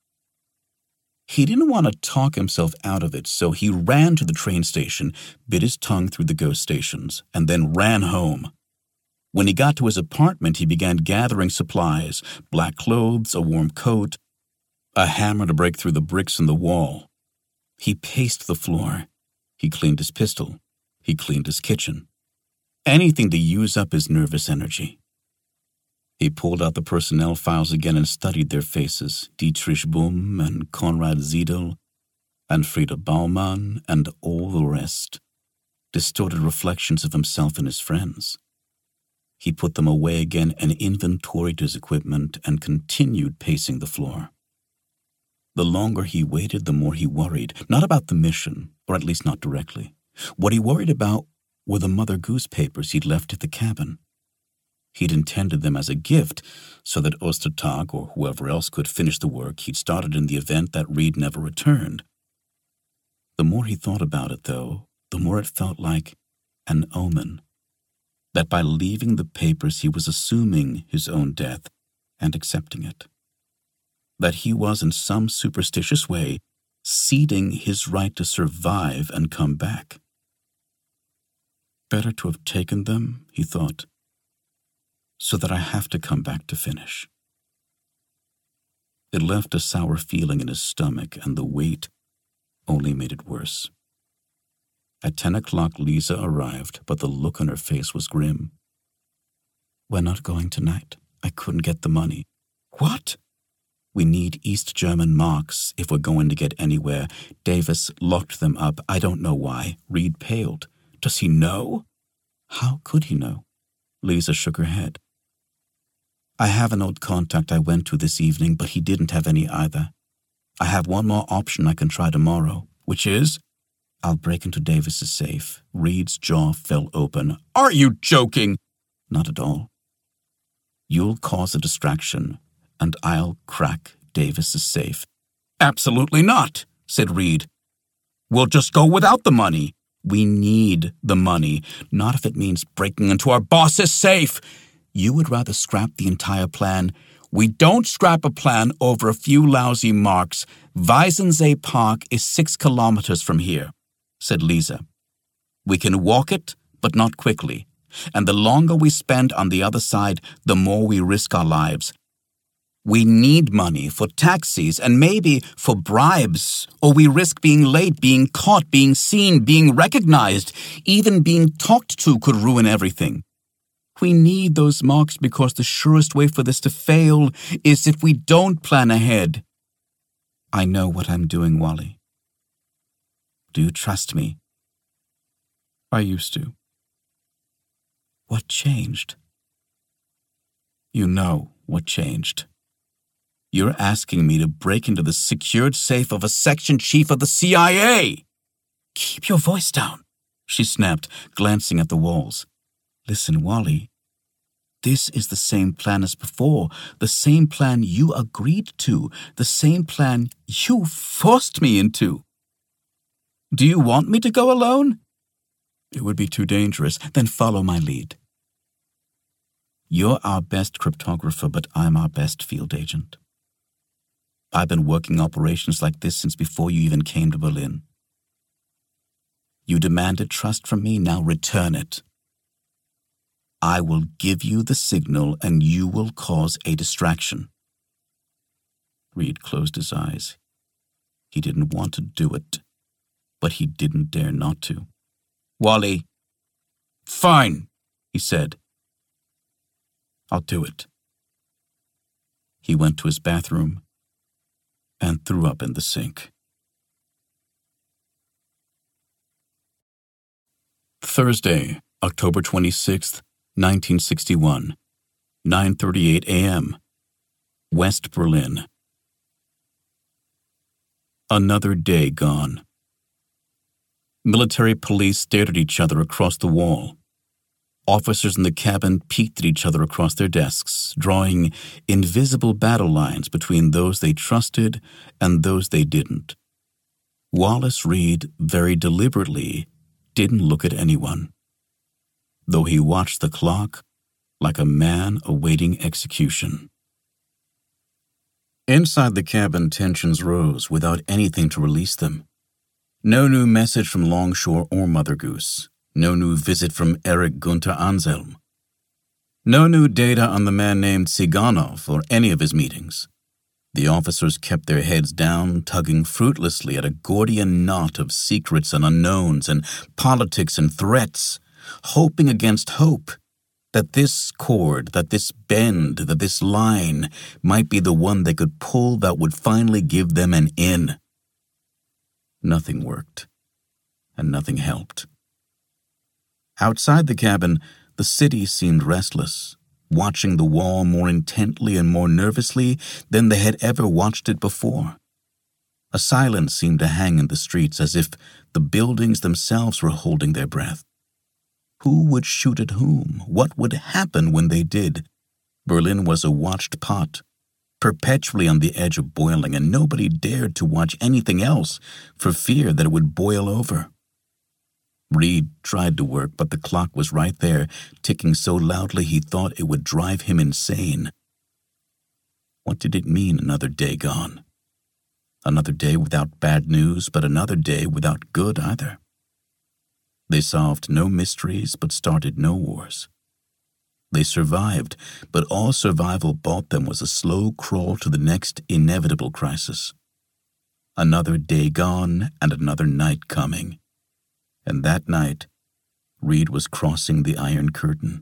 He didn't want to talk himself out of it, so he ran to the train station, bit his tongue through the ghost stations, and then ran home. When he got to his apartment, he began gathering supplies, black clothes, a warm coat, a hammer to break through the bricks in the wall. He paced the floor. He cleaned his pistol. He cleaned his kitchen. Anything to use up his nervous energy. He pulled out the personnel files again and studied their faces, Dietrich Bohm and Konrad Ziedel, and Frieda Baumann, and all the rest, distorted reflections of himself and his friends. He put them away again and inventoried his equipment and continued pacing the floor. The longer he waited, the more he worried, not about the mission, or at least not directly. What he worried about were the Mother Goose papers he'd left at the cabin. He'd intended them as a gift so that Ostertag or whoever else could finish the work he'd started in the event that Reed never returned. The more he thought about it, though, the more it felt like an omen. That by leaving the papers he was assuming his own death and accepting it. That he was in some superstitious way ceding his right to survive and come back. Better to have taken them, he thought, so that I have to come back to finish. It left a sour feeling in his stomach, and the weight only made it worse. At ten o'clock, Lisa arrived, but the look on her face was grim. We're not going tonight. I couldn't get the money. What? We need East German marks if we're going to get anywhere. Davis locked them up. I don't know why. Reed paled. Does he know? How could he know? Lisa shook her head. I have an old contact I went to this evening, but he didn't have any either. I have one more option I can try tomorrow, which is... I'll break into Davis's safe. Reed's jaw fell open. Are you joking? Not at all. You'll cause a distraction, and I'll crack Davis's safe. Absolutely not, said Reed. We'll just go without the money. We need the money, not if it means breaking into our boss's safe. You would rather scrap the entire plan. We don't scrap a plan over a few lousy marks. Weissensee Park is six kilometers from here, said Lisa. We can walk it, but not quickly. And the longer we spend on the other side, the more we risk our lives. We need money for taxis and maybe for bribes, or we risk being late, being caught, being seen, being recognized. Even being talked to could ruin everything. We need those marks because the surest way for this to fail is if we don't plan ahead. I know what I'm doing, Wally. Do you trust me? I used to. What changed? You know what changed. You're asking me to break into the secured safe of a section chief of the C I A. Keep your voice down, she snapped, glancing at the walls. Listen, Wally. This is the same plan as before, the same plan you agreed to, the same plan you forced me into. Do you want me to go alone? It would be too dangerous. Then follow my lead. You're our best cryptographer, but I'm our best field agent. I've been working operations like this since before you even came to Berlin. You demanded trust from me, now return it. I will give you the signal and you will cause a distraction. Reed closed his eyes. He didn't want to do it, but he didn't dare not to. Wally. Fine, he said. I'll do it. He went to his bathroom and threw up in the sink. Thursday, October twenty-sixth, nineteen sixty-one, nine thirty-eight a m West Berlin. Another day gone. Military police stared at each other across the wall. Officers in the cabin peeked at each other across their desks, drawing invisible battle lines between those they trusted and those they didn't. Wallace Reed very deliberately didn't look at anyone, though he watched the clock like a man awaiting execution. Inside the cabin, tensions rose without anything to release them. No new message from Longshore or Mother Goose. No new visit from Eric Gunther Anselm. No new data on the man named Tsiganov or any of his meetings. The officers kept their heads down, tugging fruitlessly at a Gordian knot of secrets and unknowns and politics and threats, hoping against hope that this cord, that this bend, that this line might be the one they could pull that would finally give them an in. Nothing worked, and nothing helped. Outside the cabin, the city seemed restless, watching the wall more intently and more nervously than they had ever watched it before. A silence seemed to hang in the streets as if the buildings themselves were holding their breath. Who would shoot at whom? What would happen when they did? Berlin was a watched pot, perpetually on the edge of boiling, and nobody dared to watch anything else for fear that it would boil over. Reed tried to work, but the clock was right there, ticking so loudly he thought it would drive him insane. What did it mean, another day gone? Another day without bad news, but another day without good either. They solved no mysteries, but started no wars. They survived, but all survival bought them was a slow crawl to the next inevitable crisis. Another day gone and another night coming. And that night, Reed was crossing the Iron Curtain.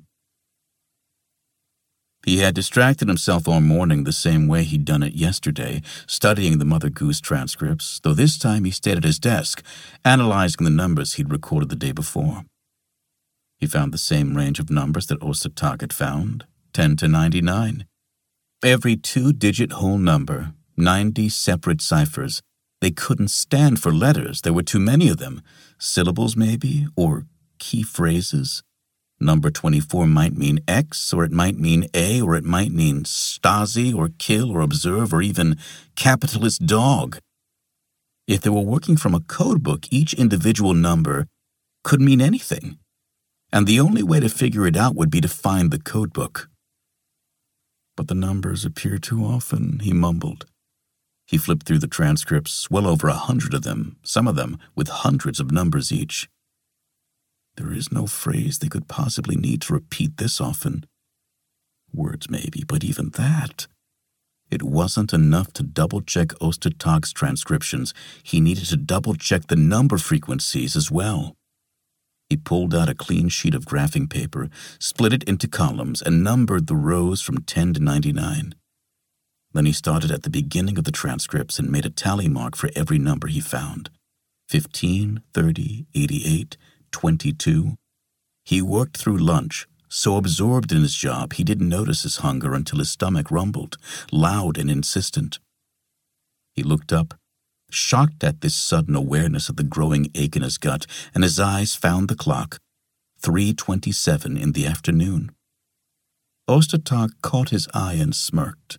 He had distracted himself all morning the same way he'd done it yesterday, studying the Mother Goose transcripts, though this time he stayed at his desk, analyzing the numbers he'd recorded the day before. He found the same range of numbers that Ostertag had found, ten to ninety-nine. Every two-digit whole number, ninety separate ciphers. They couldn't stand for letters. There were too many of them. Syllables, maybe, or key phrases. Number twenty-four might mean X, or it might mean A, or it might mean Stasi, or kill, or observe, or even capitalist dog. If they were working from a code book, each individual number could mean anything, and the only way to figure it out would be to find the code book. But the numbers appear too often, he mumbled. He flipped through the transcripts, well over a hundred of them, some of them with hundreds of numbers each. There is no phrase they could possibly need to repeat this often. Words maybe, but even that. It wasn't enough to double-check Ostertag's transcriptions. He needed to double-check the number frequencies as well. He pulled out a clean sheet of graphing paper, split it into columns, and numbered the rows from ten to ninety-nine. Then he started at the beginning of the transcripts and made a tally mark for every number he found. Fifteen, thirty, eighty-eight, twenty-two. He worked through lunch, so absorbed in his job he didn't notice his hunger until his stomach rumbled, loud and insistent. He looked up, shocked at this sudden awareness of the growing ache in his gut, and his eyes found the clock, three twenty-seven in the afternoon. Ostertag caught his eye and smirked.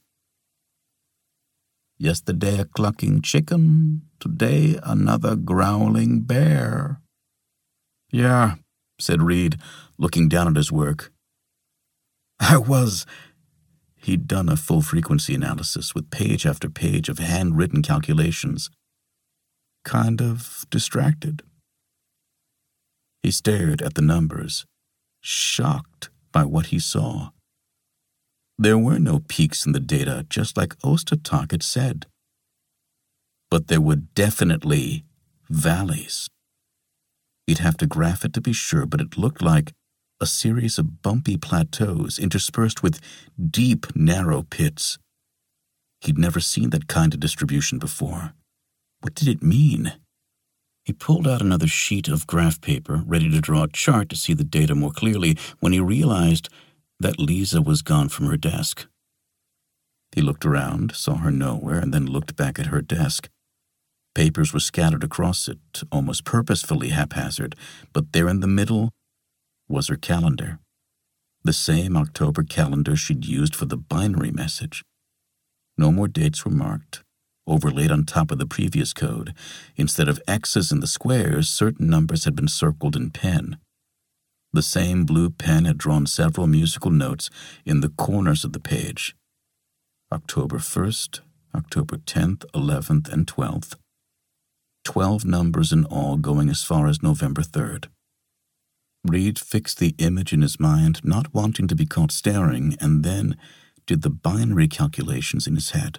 Yesterday a clucking chicken, today another growling bear. Yeah, said Reed, looking down at his work. I was... He'd done a full frequency analysis with page after page of handwritten calculations. Kind of distracted. He stared at the numbers, shocked by what he saw. There were no peaks in the data, just like Ostertag had said. But there were definitely valleys. He'd have to graph it to be sure, but it looked like a series of bumpy plateaus interspersed with deep, narrow pits. He'd never seen that kind of distribution before. What did it mean? He pulled out another sheet of graph paper, ready to draw a chart to see the data more clearly, when he realized that Lisa was gone from her desk. He looked around, saw her nowhere, and then looked back at her desk. Papers were scattered across it, almost purposefully haphazard, but there in the middle was her calendar. The same October calendar she'd used for the binary message. No more dates were marked, overlaid on top of the previous code. Instead of X's in the squares, certain numbers had been circled in pen. The same blue pen had drawn several musical notes in the corners of the page. October first, October tenth, eleventh, and twelfth. Twelve numbers in all going as far as November third. Reed fixed the image in his mind, not wanting to be caught staring, and then did the binary calculations in his head.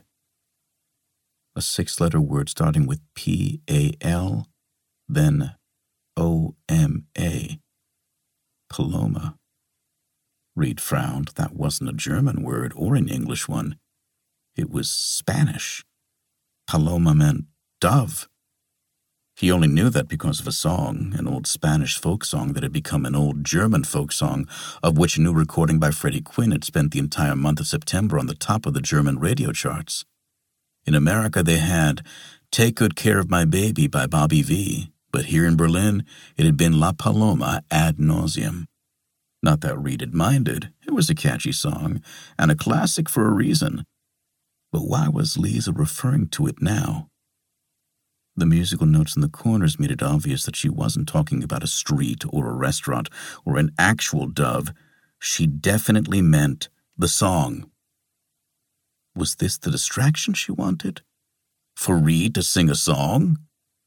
A six-letter word starting with P A L, then O M A. Paloma. Reed frowned. That wasn't a German word or an English one. It was Spanish. Paloma meant dove. He only knew that because of a song, an old Spanish folk song that had become an old German folk song, of which a new recording by Freddie Quinn had spent the entire month of September on the top of the German radio charts. In America they had Take Good Care of My Baby by Bobby Vee, but here in Berlin it had been La Paloma ad nauseum. Not that Reed had minded. It was a catchy song, and a classic for a reason. But why was Lisa referring to it now? The musical notes in the corners made it obvious that she wasn't talking about a street or a restaurant or an actual dove. She definitely meant the song. Was this the distraction she wanted? For Reed to sing a song?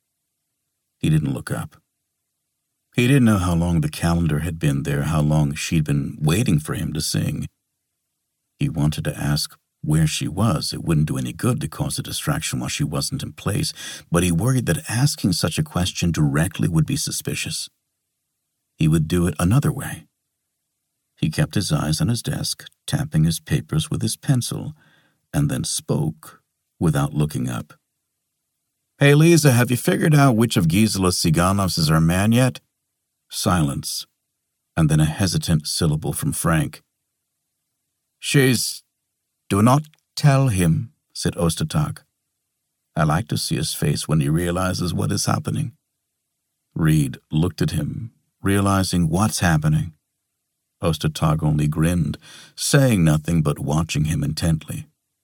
He didn't look up. He didn't know how long the calendar had been there, how long she'd been waiting for him to sing. He wanted to ask where she was. It wouldn't do any good to cause a distraction while she wasn't in place, but he worried that asking such a question directly would be suspicious. He would do it another way. He kept his eyes on his desk, tapping his papers with his pencil, and then spoke without looking up. "Hey, Lisa, have you figured out which of Gisela Tsiganov's is our man yet?" Silence, and then a hesitant syllable from Frank. "She's... Do not tell him," said Ostertag. I like to see his face when he realizes what is happening. Reed looked at him, realizing what's happening. Ostertag only grinned, saying nothing but watching him intently.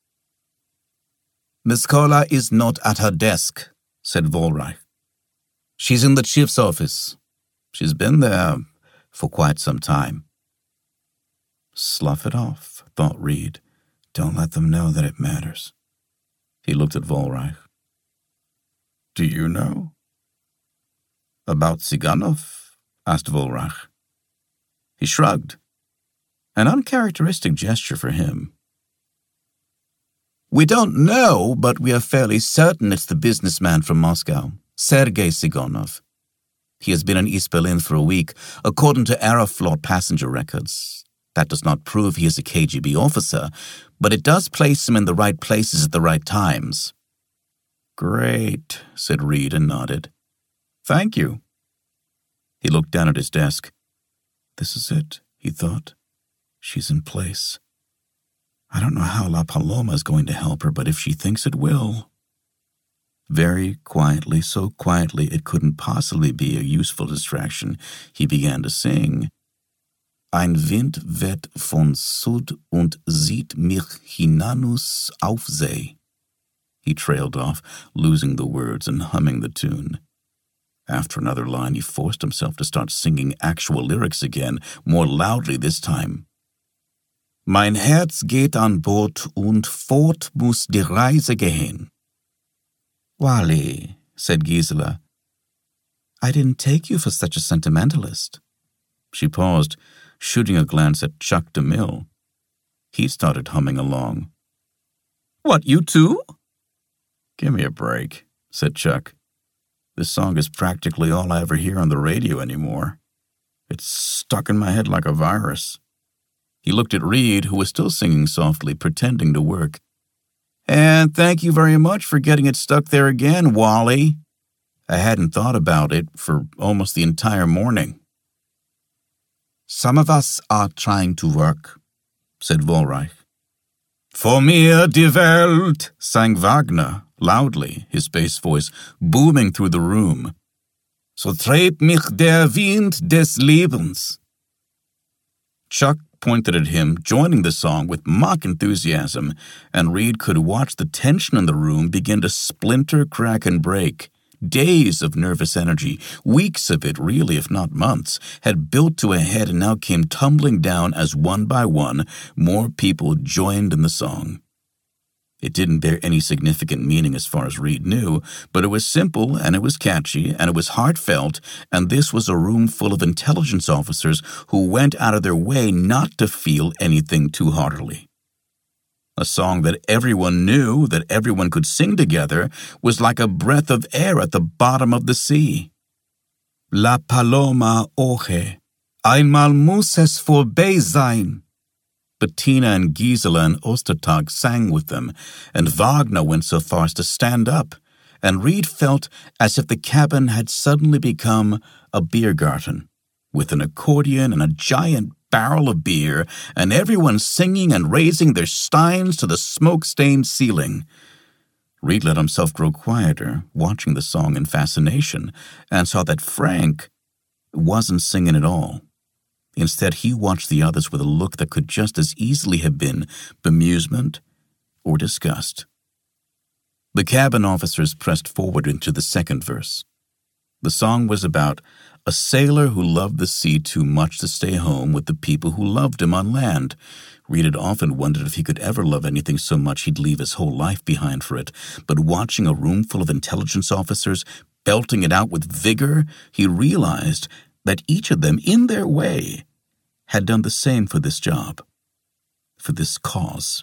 "Miss Kohler is not at her desk," said Vollreich. "She's in the chief's office. She's been there for quite some time." Slough it off, thought Reed. Don't let them know that it matters. He looked at Vollreich. "Do you know?" "About Tsiganov?" asked Vollreich. He shrugged, an uncharacteristic gesture for him. "We don't know, but we are fairly certain it's the businessman from Moscow, Sergei Tsiganov. He has been in East Berlin for a week, according to Aeroflot passenger records. That does not prove he is a K G B officer, but it does place him in the right places at the right times." "Great," said Reed and nodded. "Thank you." He looked down at his desk. This is it, he thought. She's in place. I don't know how La Paloma is going to help her, but if she thinks it will... Very quietly, so quietly it couldn't possibly be a useful distraction, he began to sing. Ein Wind weht von Süd und zieht mich hinaus auf See. He trailed off, losing the words and humming the tune. After another line, he forced himself to start singing actual lyrics again, more loudly this time. Mein Herz geht an Bord und fort muss die Reise gehen. Wally, said Gisela, I didn't take you for such a sentimentalist. She paused, shooting a glance at Chuck DeMille. He started humming along. What, you too? Give me a break, said Chuck. This song is practically all I ever hear on the radio anymore. It's stuck in my head like a virus. He looked at Reed, who was still singing softly, pretending to work. And thank you very much for getting it stuck there again, Wally. I hadn't thought about it for almost the entire morning. Some of us are trying to work, said Wallreich. For mir die Welt, sang Wagner, loudly, his bass voice booming through the room. So treibt mich der Wind des Lebens. Chuck pointed at him, joining the song with mock enthusiasm, and Reed could watch the tension in the room begin to splinter, crack, and break. Days of nervous energy, weeks of it really, if not months, had built to a head and now came tumbling down as one by one more people joined in the song. It didn't bear any significant meaning as far as Reed knew, but it was simple and it was catchy and it was heartfelt, and this was a room full of intelligence officers who went out of their way not to feel anything too heartily. A song that everyone knew, that everyone could sing together, was like a breath of air at the bottom of the sea. La Paloma oje, einmal muss es vorbei sein. Bettina and Gisela and Ostertag sang with them, and Wagner went so far as to stand up, and Reed felt as if the cabin had suddenly become a beer garden, with an accordion and a giant barrel of beer, and everyone singing and raising their steins to the smoke-stained ceiling. Reed let himself grow quieter, watching the song in fascination, and saw that Frank wasn't singing at all. Instead, he watched the others with a look that could just as easily have been bemusement or disgust. The cabin officers pressed forward into the second verse. The song was about a sailor who loved the sea too much to stay home with the people who loved him on land. Reed had often wondered if he could ever love anything so much he'd leave his whole life behind for it, but watching a room full of intelligence officers belting it out with vigor, he realized that each of them, in their way, had done the same for this job, for this cause.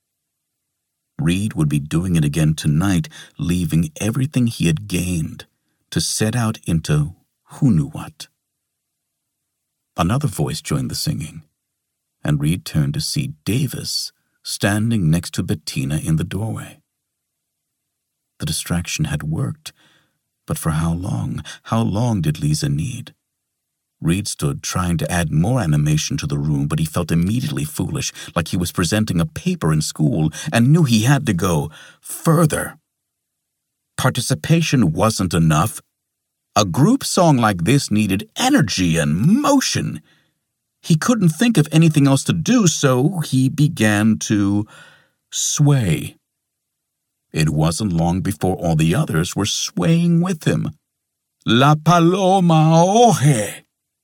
Reed would be doing it again tonight, leaving everything he had gained to set out into who knew what. Another voice joined the singing, and Reed turned to see Davis standing next to Bettina in the doorway. The distraction had worked, but for how long? How long did Lisa need? Reed stood trying to add more animation to the room, but he felt immediately foolish, like he was presenting a paper in school, and knew he had to go further. Participation wasn't enough. A group song like this needed energy and motion. He couldn't think of anything else to do, so he began to sway. It wasn't long before all the others were swaying with him. La Paloma oje.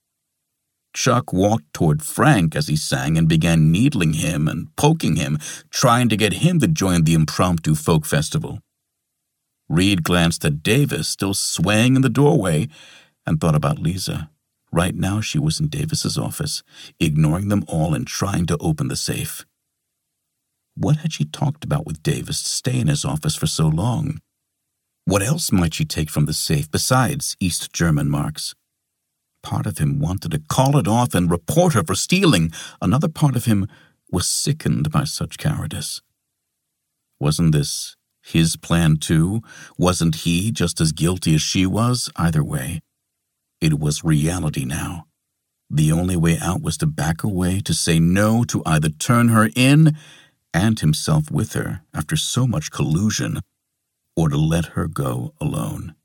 Chuck walked toward Frank as he sang and began needling him and poking him, trying to get him to join the impromptu folk festival. Reed glanced at Davis, still swaying in the doorway, and thought about Lisa. Right now she was in Davis's office, ignoring them all and trying to open the safe. What had she talked about with Davis to stay in his office for so long? What else might she take from the safe besides East German marks? Part of him wanted to call it off and report her for stealing. Another part of him was sickened by such cowardice. Wasn't this his plan too? Wasn't he just as guilty as she was? Either way, it was reality now. The only way out was to back away, to say no, to either turn her in and himself with her after so much collusion, or to let her go alone.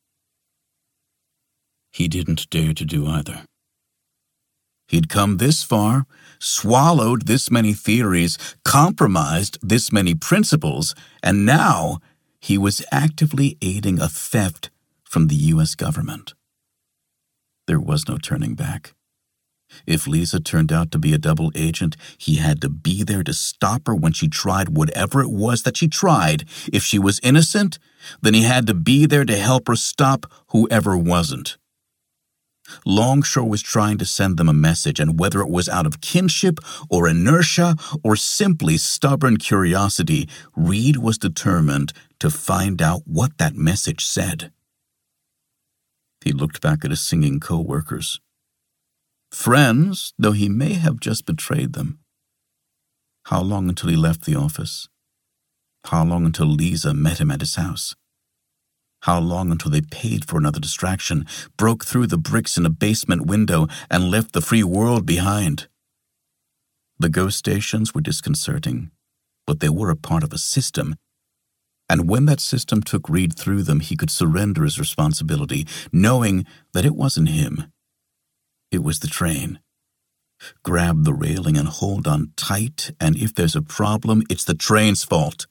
He didn't dare to do either. He'd come this far, swallowed this many theories, compromised this many principles, and now he was actively aiding a theft from the U S government. There was no turning back. If Lisa turned out to be a double agent, he had to be there to stop her when she tried whatever it was that she tried. If she was innocent, then he had to be there to help her stop whoever wasn't. Longshore was trying to send them a message, and whether it was out of kinship or inertia or simply stubborn curiosity, Reed was determined to find out what that message said. He looked back at his singing co-workers. Friends, though he may have just betrayed them. How long until he left the office? How long until Lisa met him at his house? How long until they paid for another distraction, broke through the bricks in a basement window, and left the free world behind? The ghost stations were disconcerting, but they were a part of a system, and when that system took Reed through them, he could surrender his responsibility, knowing that it wasn't him. It was the train. Grab the railing and hold on tight, and if there's a problem, it's the train's fault.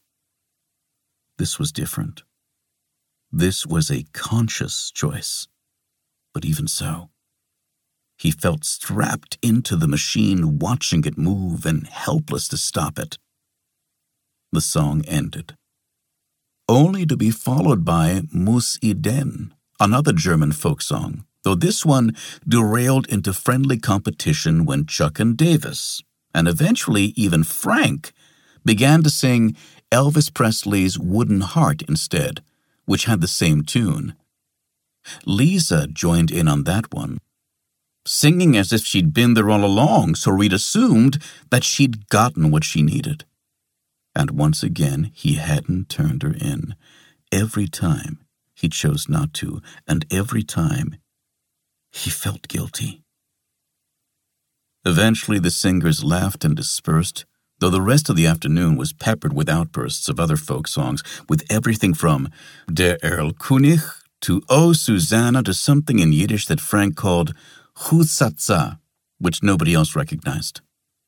This was different. This was a conscious choice. But even so, he felt strapped into the machine, watching it move and helpless to stop it. The song ended, only to be followed by Muss i den, another German folk song, though this one derailed into friendly competition when Chuck and Davis, and eventually even Frank, began to sing Elvis Presley's Wooden Heart instead, which had the same tune. Lisa joined in on that one, singing as if she'd been there all along, so Reed assumed that she'd gotten what she needed. And once again, he hadn't turned her in. Every time, he chose not to, and every time, he felt guilty. Eventually, the singers laughed and dispersed, though the rest of the afternoon was peppered with outbursts of other folk songs, with everything from Der Erlkönig to O Susanna to something in Yiddish that Frank called Hutzatza, which nobody else recognized.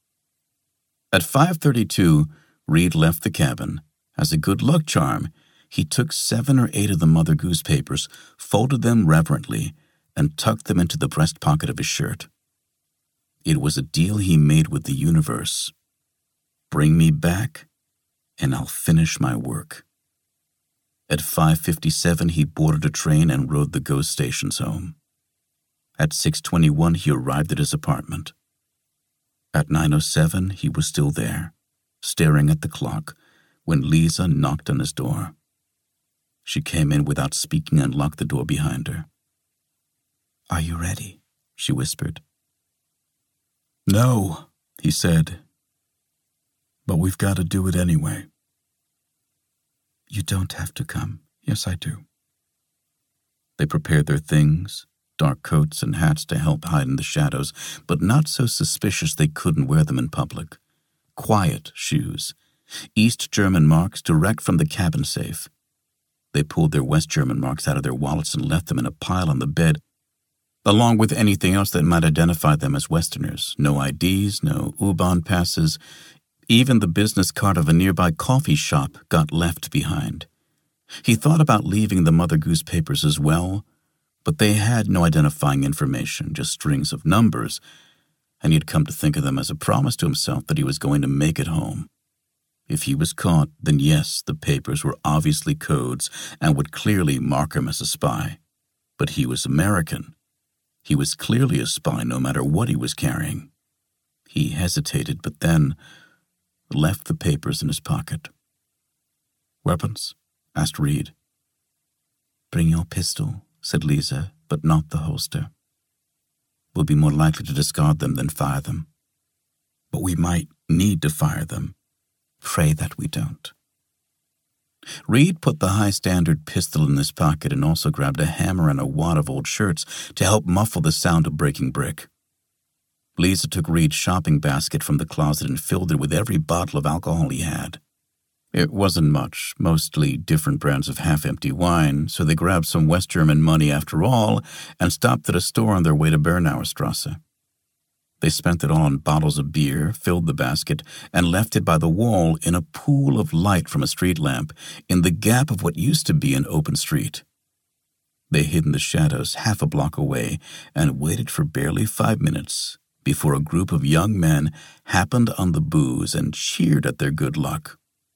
At five thirty-two, Reed left the cabin. As a good luck charm, he took seven or eight of the Mother Goose papers, folded them reverently, and tucked them into the breast pocket of his shirt. It was a deal he made with the universe. Bring me back, and I'll finish my work. At five fifty-seven, he boarded a train and rode the ghost stations home. At six twenty-one, he arrived at his apartment. At nine oh seven, he was still there, staring at the clock, when Lisa knocked on his door. She came in without speaking and locked the door behind her. "Are you ready?" she whispered. "No," he said, "but we've got to do it anyway." "You don't have to come." "Yes, I do." They prepared their things, dark coats and hats to help hide in the shadows, but not so suspicious they couldn't wear them in public. Quiet shoes, East German marks direct from the cabin safe. They pulled their West German marks out of their wallets and left them in a pile on the bed, along with anything else that might identify them as Westerners. No I Ds, no U-Bahn passes. Even the business card of a nearby coffee shop got left behind. He thought about leaving the Mother Goose papers as well, but they had no identifying information, just strings of numbers, and he had come to think of them as a promise to himself that he was going to make it home. If he was caught, then yes, the papers were obviously codes and would clearly mark him as a spy. But he was American. He was clearly a spy no matter what he was carrying. He hesitated, but then left the papers in his pocket. "Weapons?" asked Reed. "Bring your pistol," said Lisa, "but not the holster. We'll be more likely to discard them than fire them. But we might need to fire them. Pray that we don't." Reed put the high-standard pistol in his pocket and also grabbed a hammer and a wad of old shirts to help muffle the sound of breaking brick. Lisa took Reed's shopping basket from the closet and filled it with every bottle of alcohol he had. It wasn't much, mostly different brands of half-empty wine, so they grabbed some West German money after all and stopped at a store on their way to Bernauer Strasse. They spent it all on bottles of beer, filled the basket, and left it by the wall in a pool of light from a street lamp in the gap of what used to be an open street. They hid in the shadows half a block away and waited for barely five minutes before a group of young men happened on the booze and cheered at their good luck.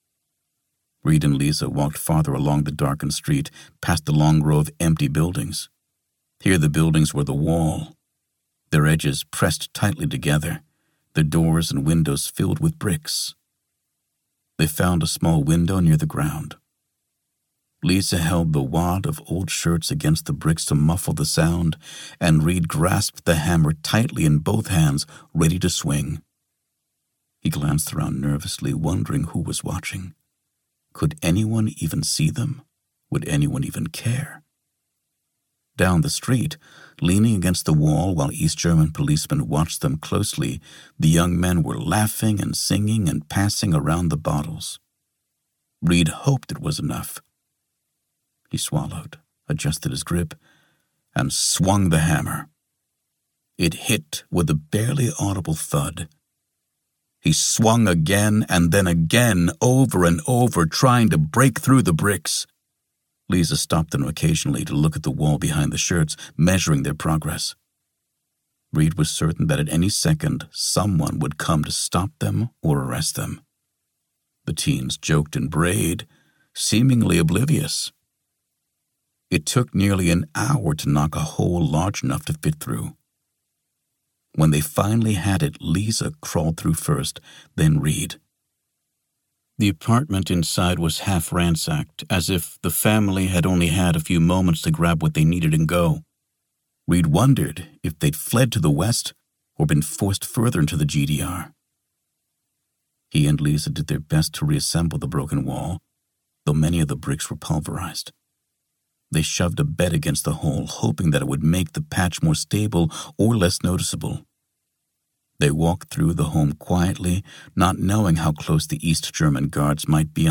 Reed and Lisa walked farther along the darkened street, past the long row of empty buildings. Here the buildings were the wall, their edges pressed tightly together, their doors and windows filled with bricks. They found a small window near the ground. Lisa held the wad of old shirts against the bricks to muffle the sound, and Reed grasped the hammer tightly in both hands, ready to swing. He glanced around nervously, wondering who was watching. Could anyone even see them? Would anyone even care? Down the street, leaning against the wall while East German policemen watched them closely, the young men were laughing and singing and passing around the bottles. Reed hoped it was enough. He swallowed, adjusted his grip, and swung the hammer. It hit with a barely audible thud. He swung again and then again, over and over, trying to break through the bricks. Lisa stopped them occasionally to look at the wall behind the shirts, measuring their progress. Reed was certain that at any second someone would come to stop them or arrest them. The teens joked and brayed, seemingly oblivious. It took nearly an hour to knock a hole large enough to fit through. When they finally had it, Lisa crawled through first, then Reed. The apartment inside was half ransacked, as if the family had only had a few moments to grab what they needed and go. Reed wondered if they'd fled to the west or been forced further into the G D R. He and Lisa did their best to reassemble the broken wall, though many of the bricks were pulverized. They shoved a bed against the hole, hoping that it would make the patch more stable or less noticeable. They walked through the home quietly, not knowing how close the East German guards might be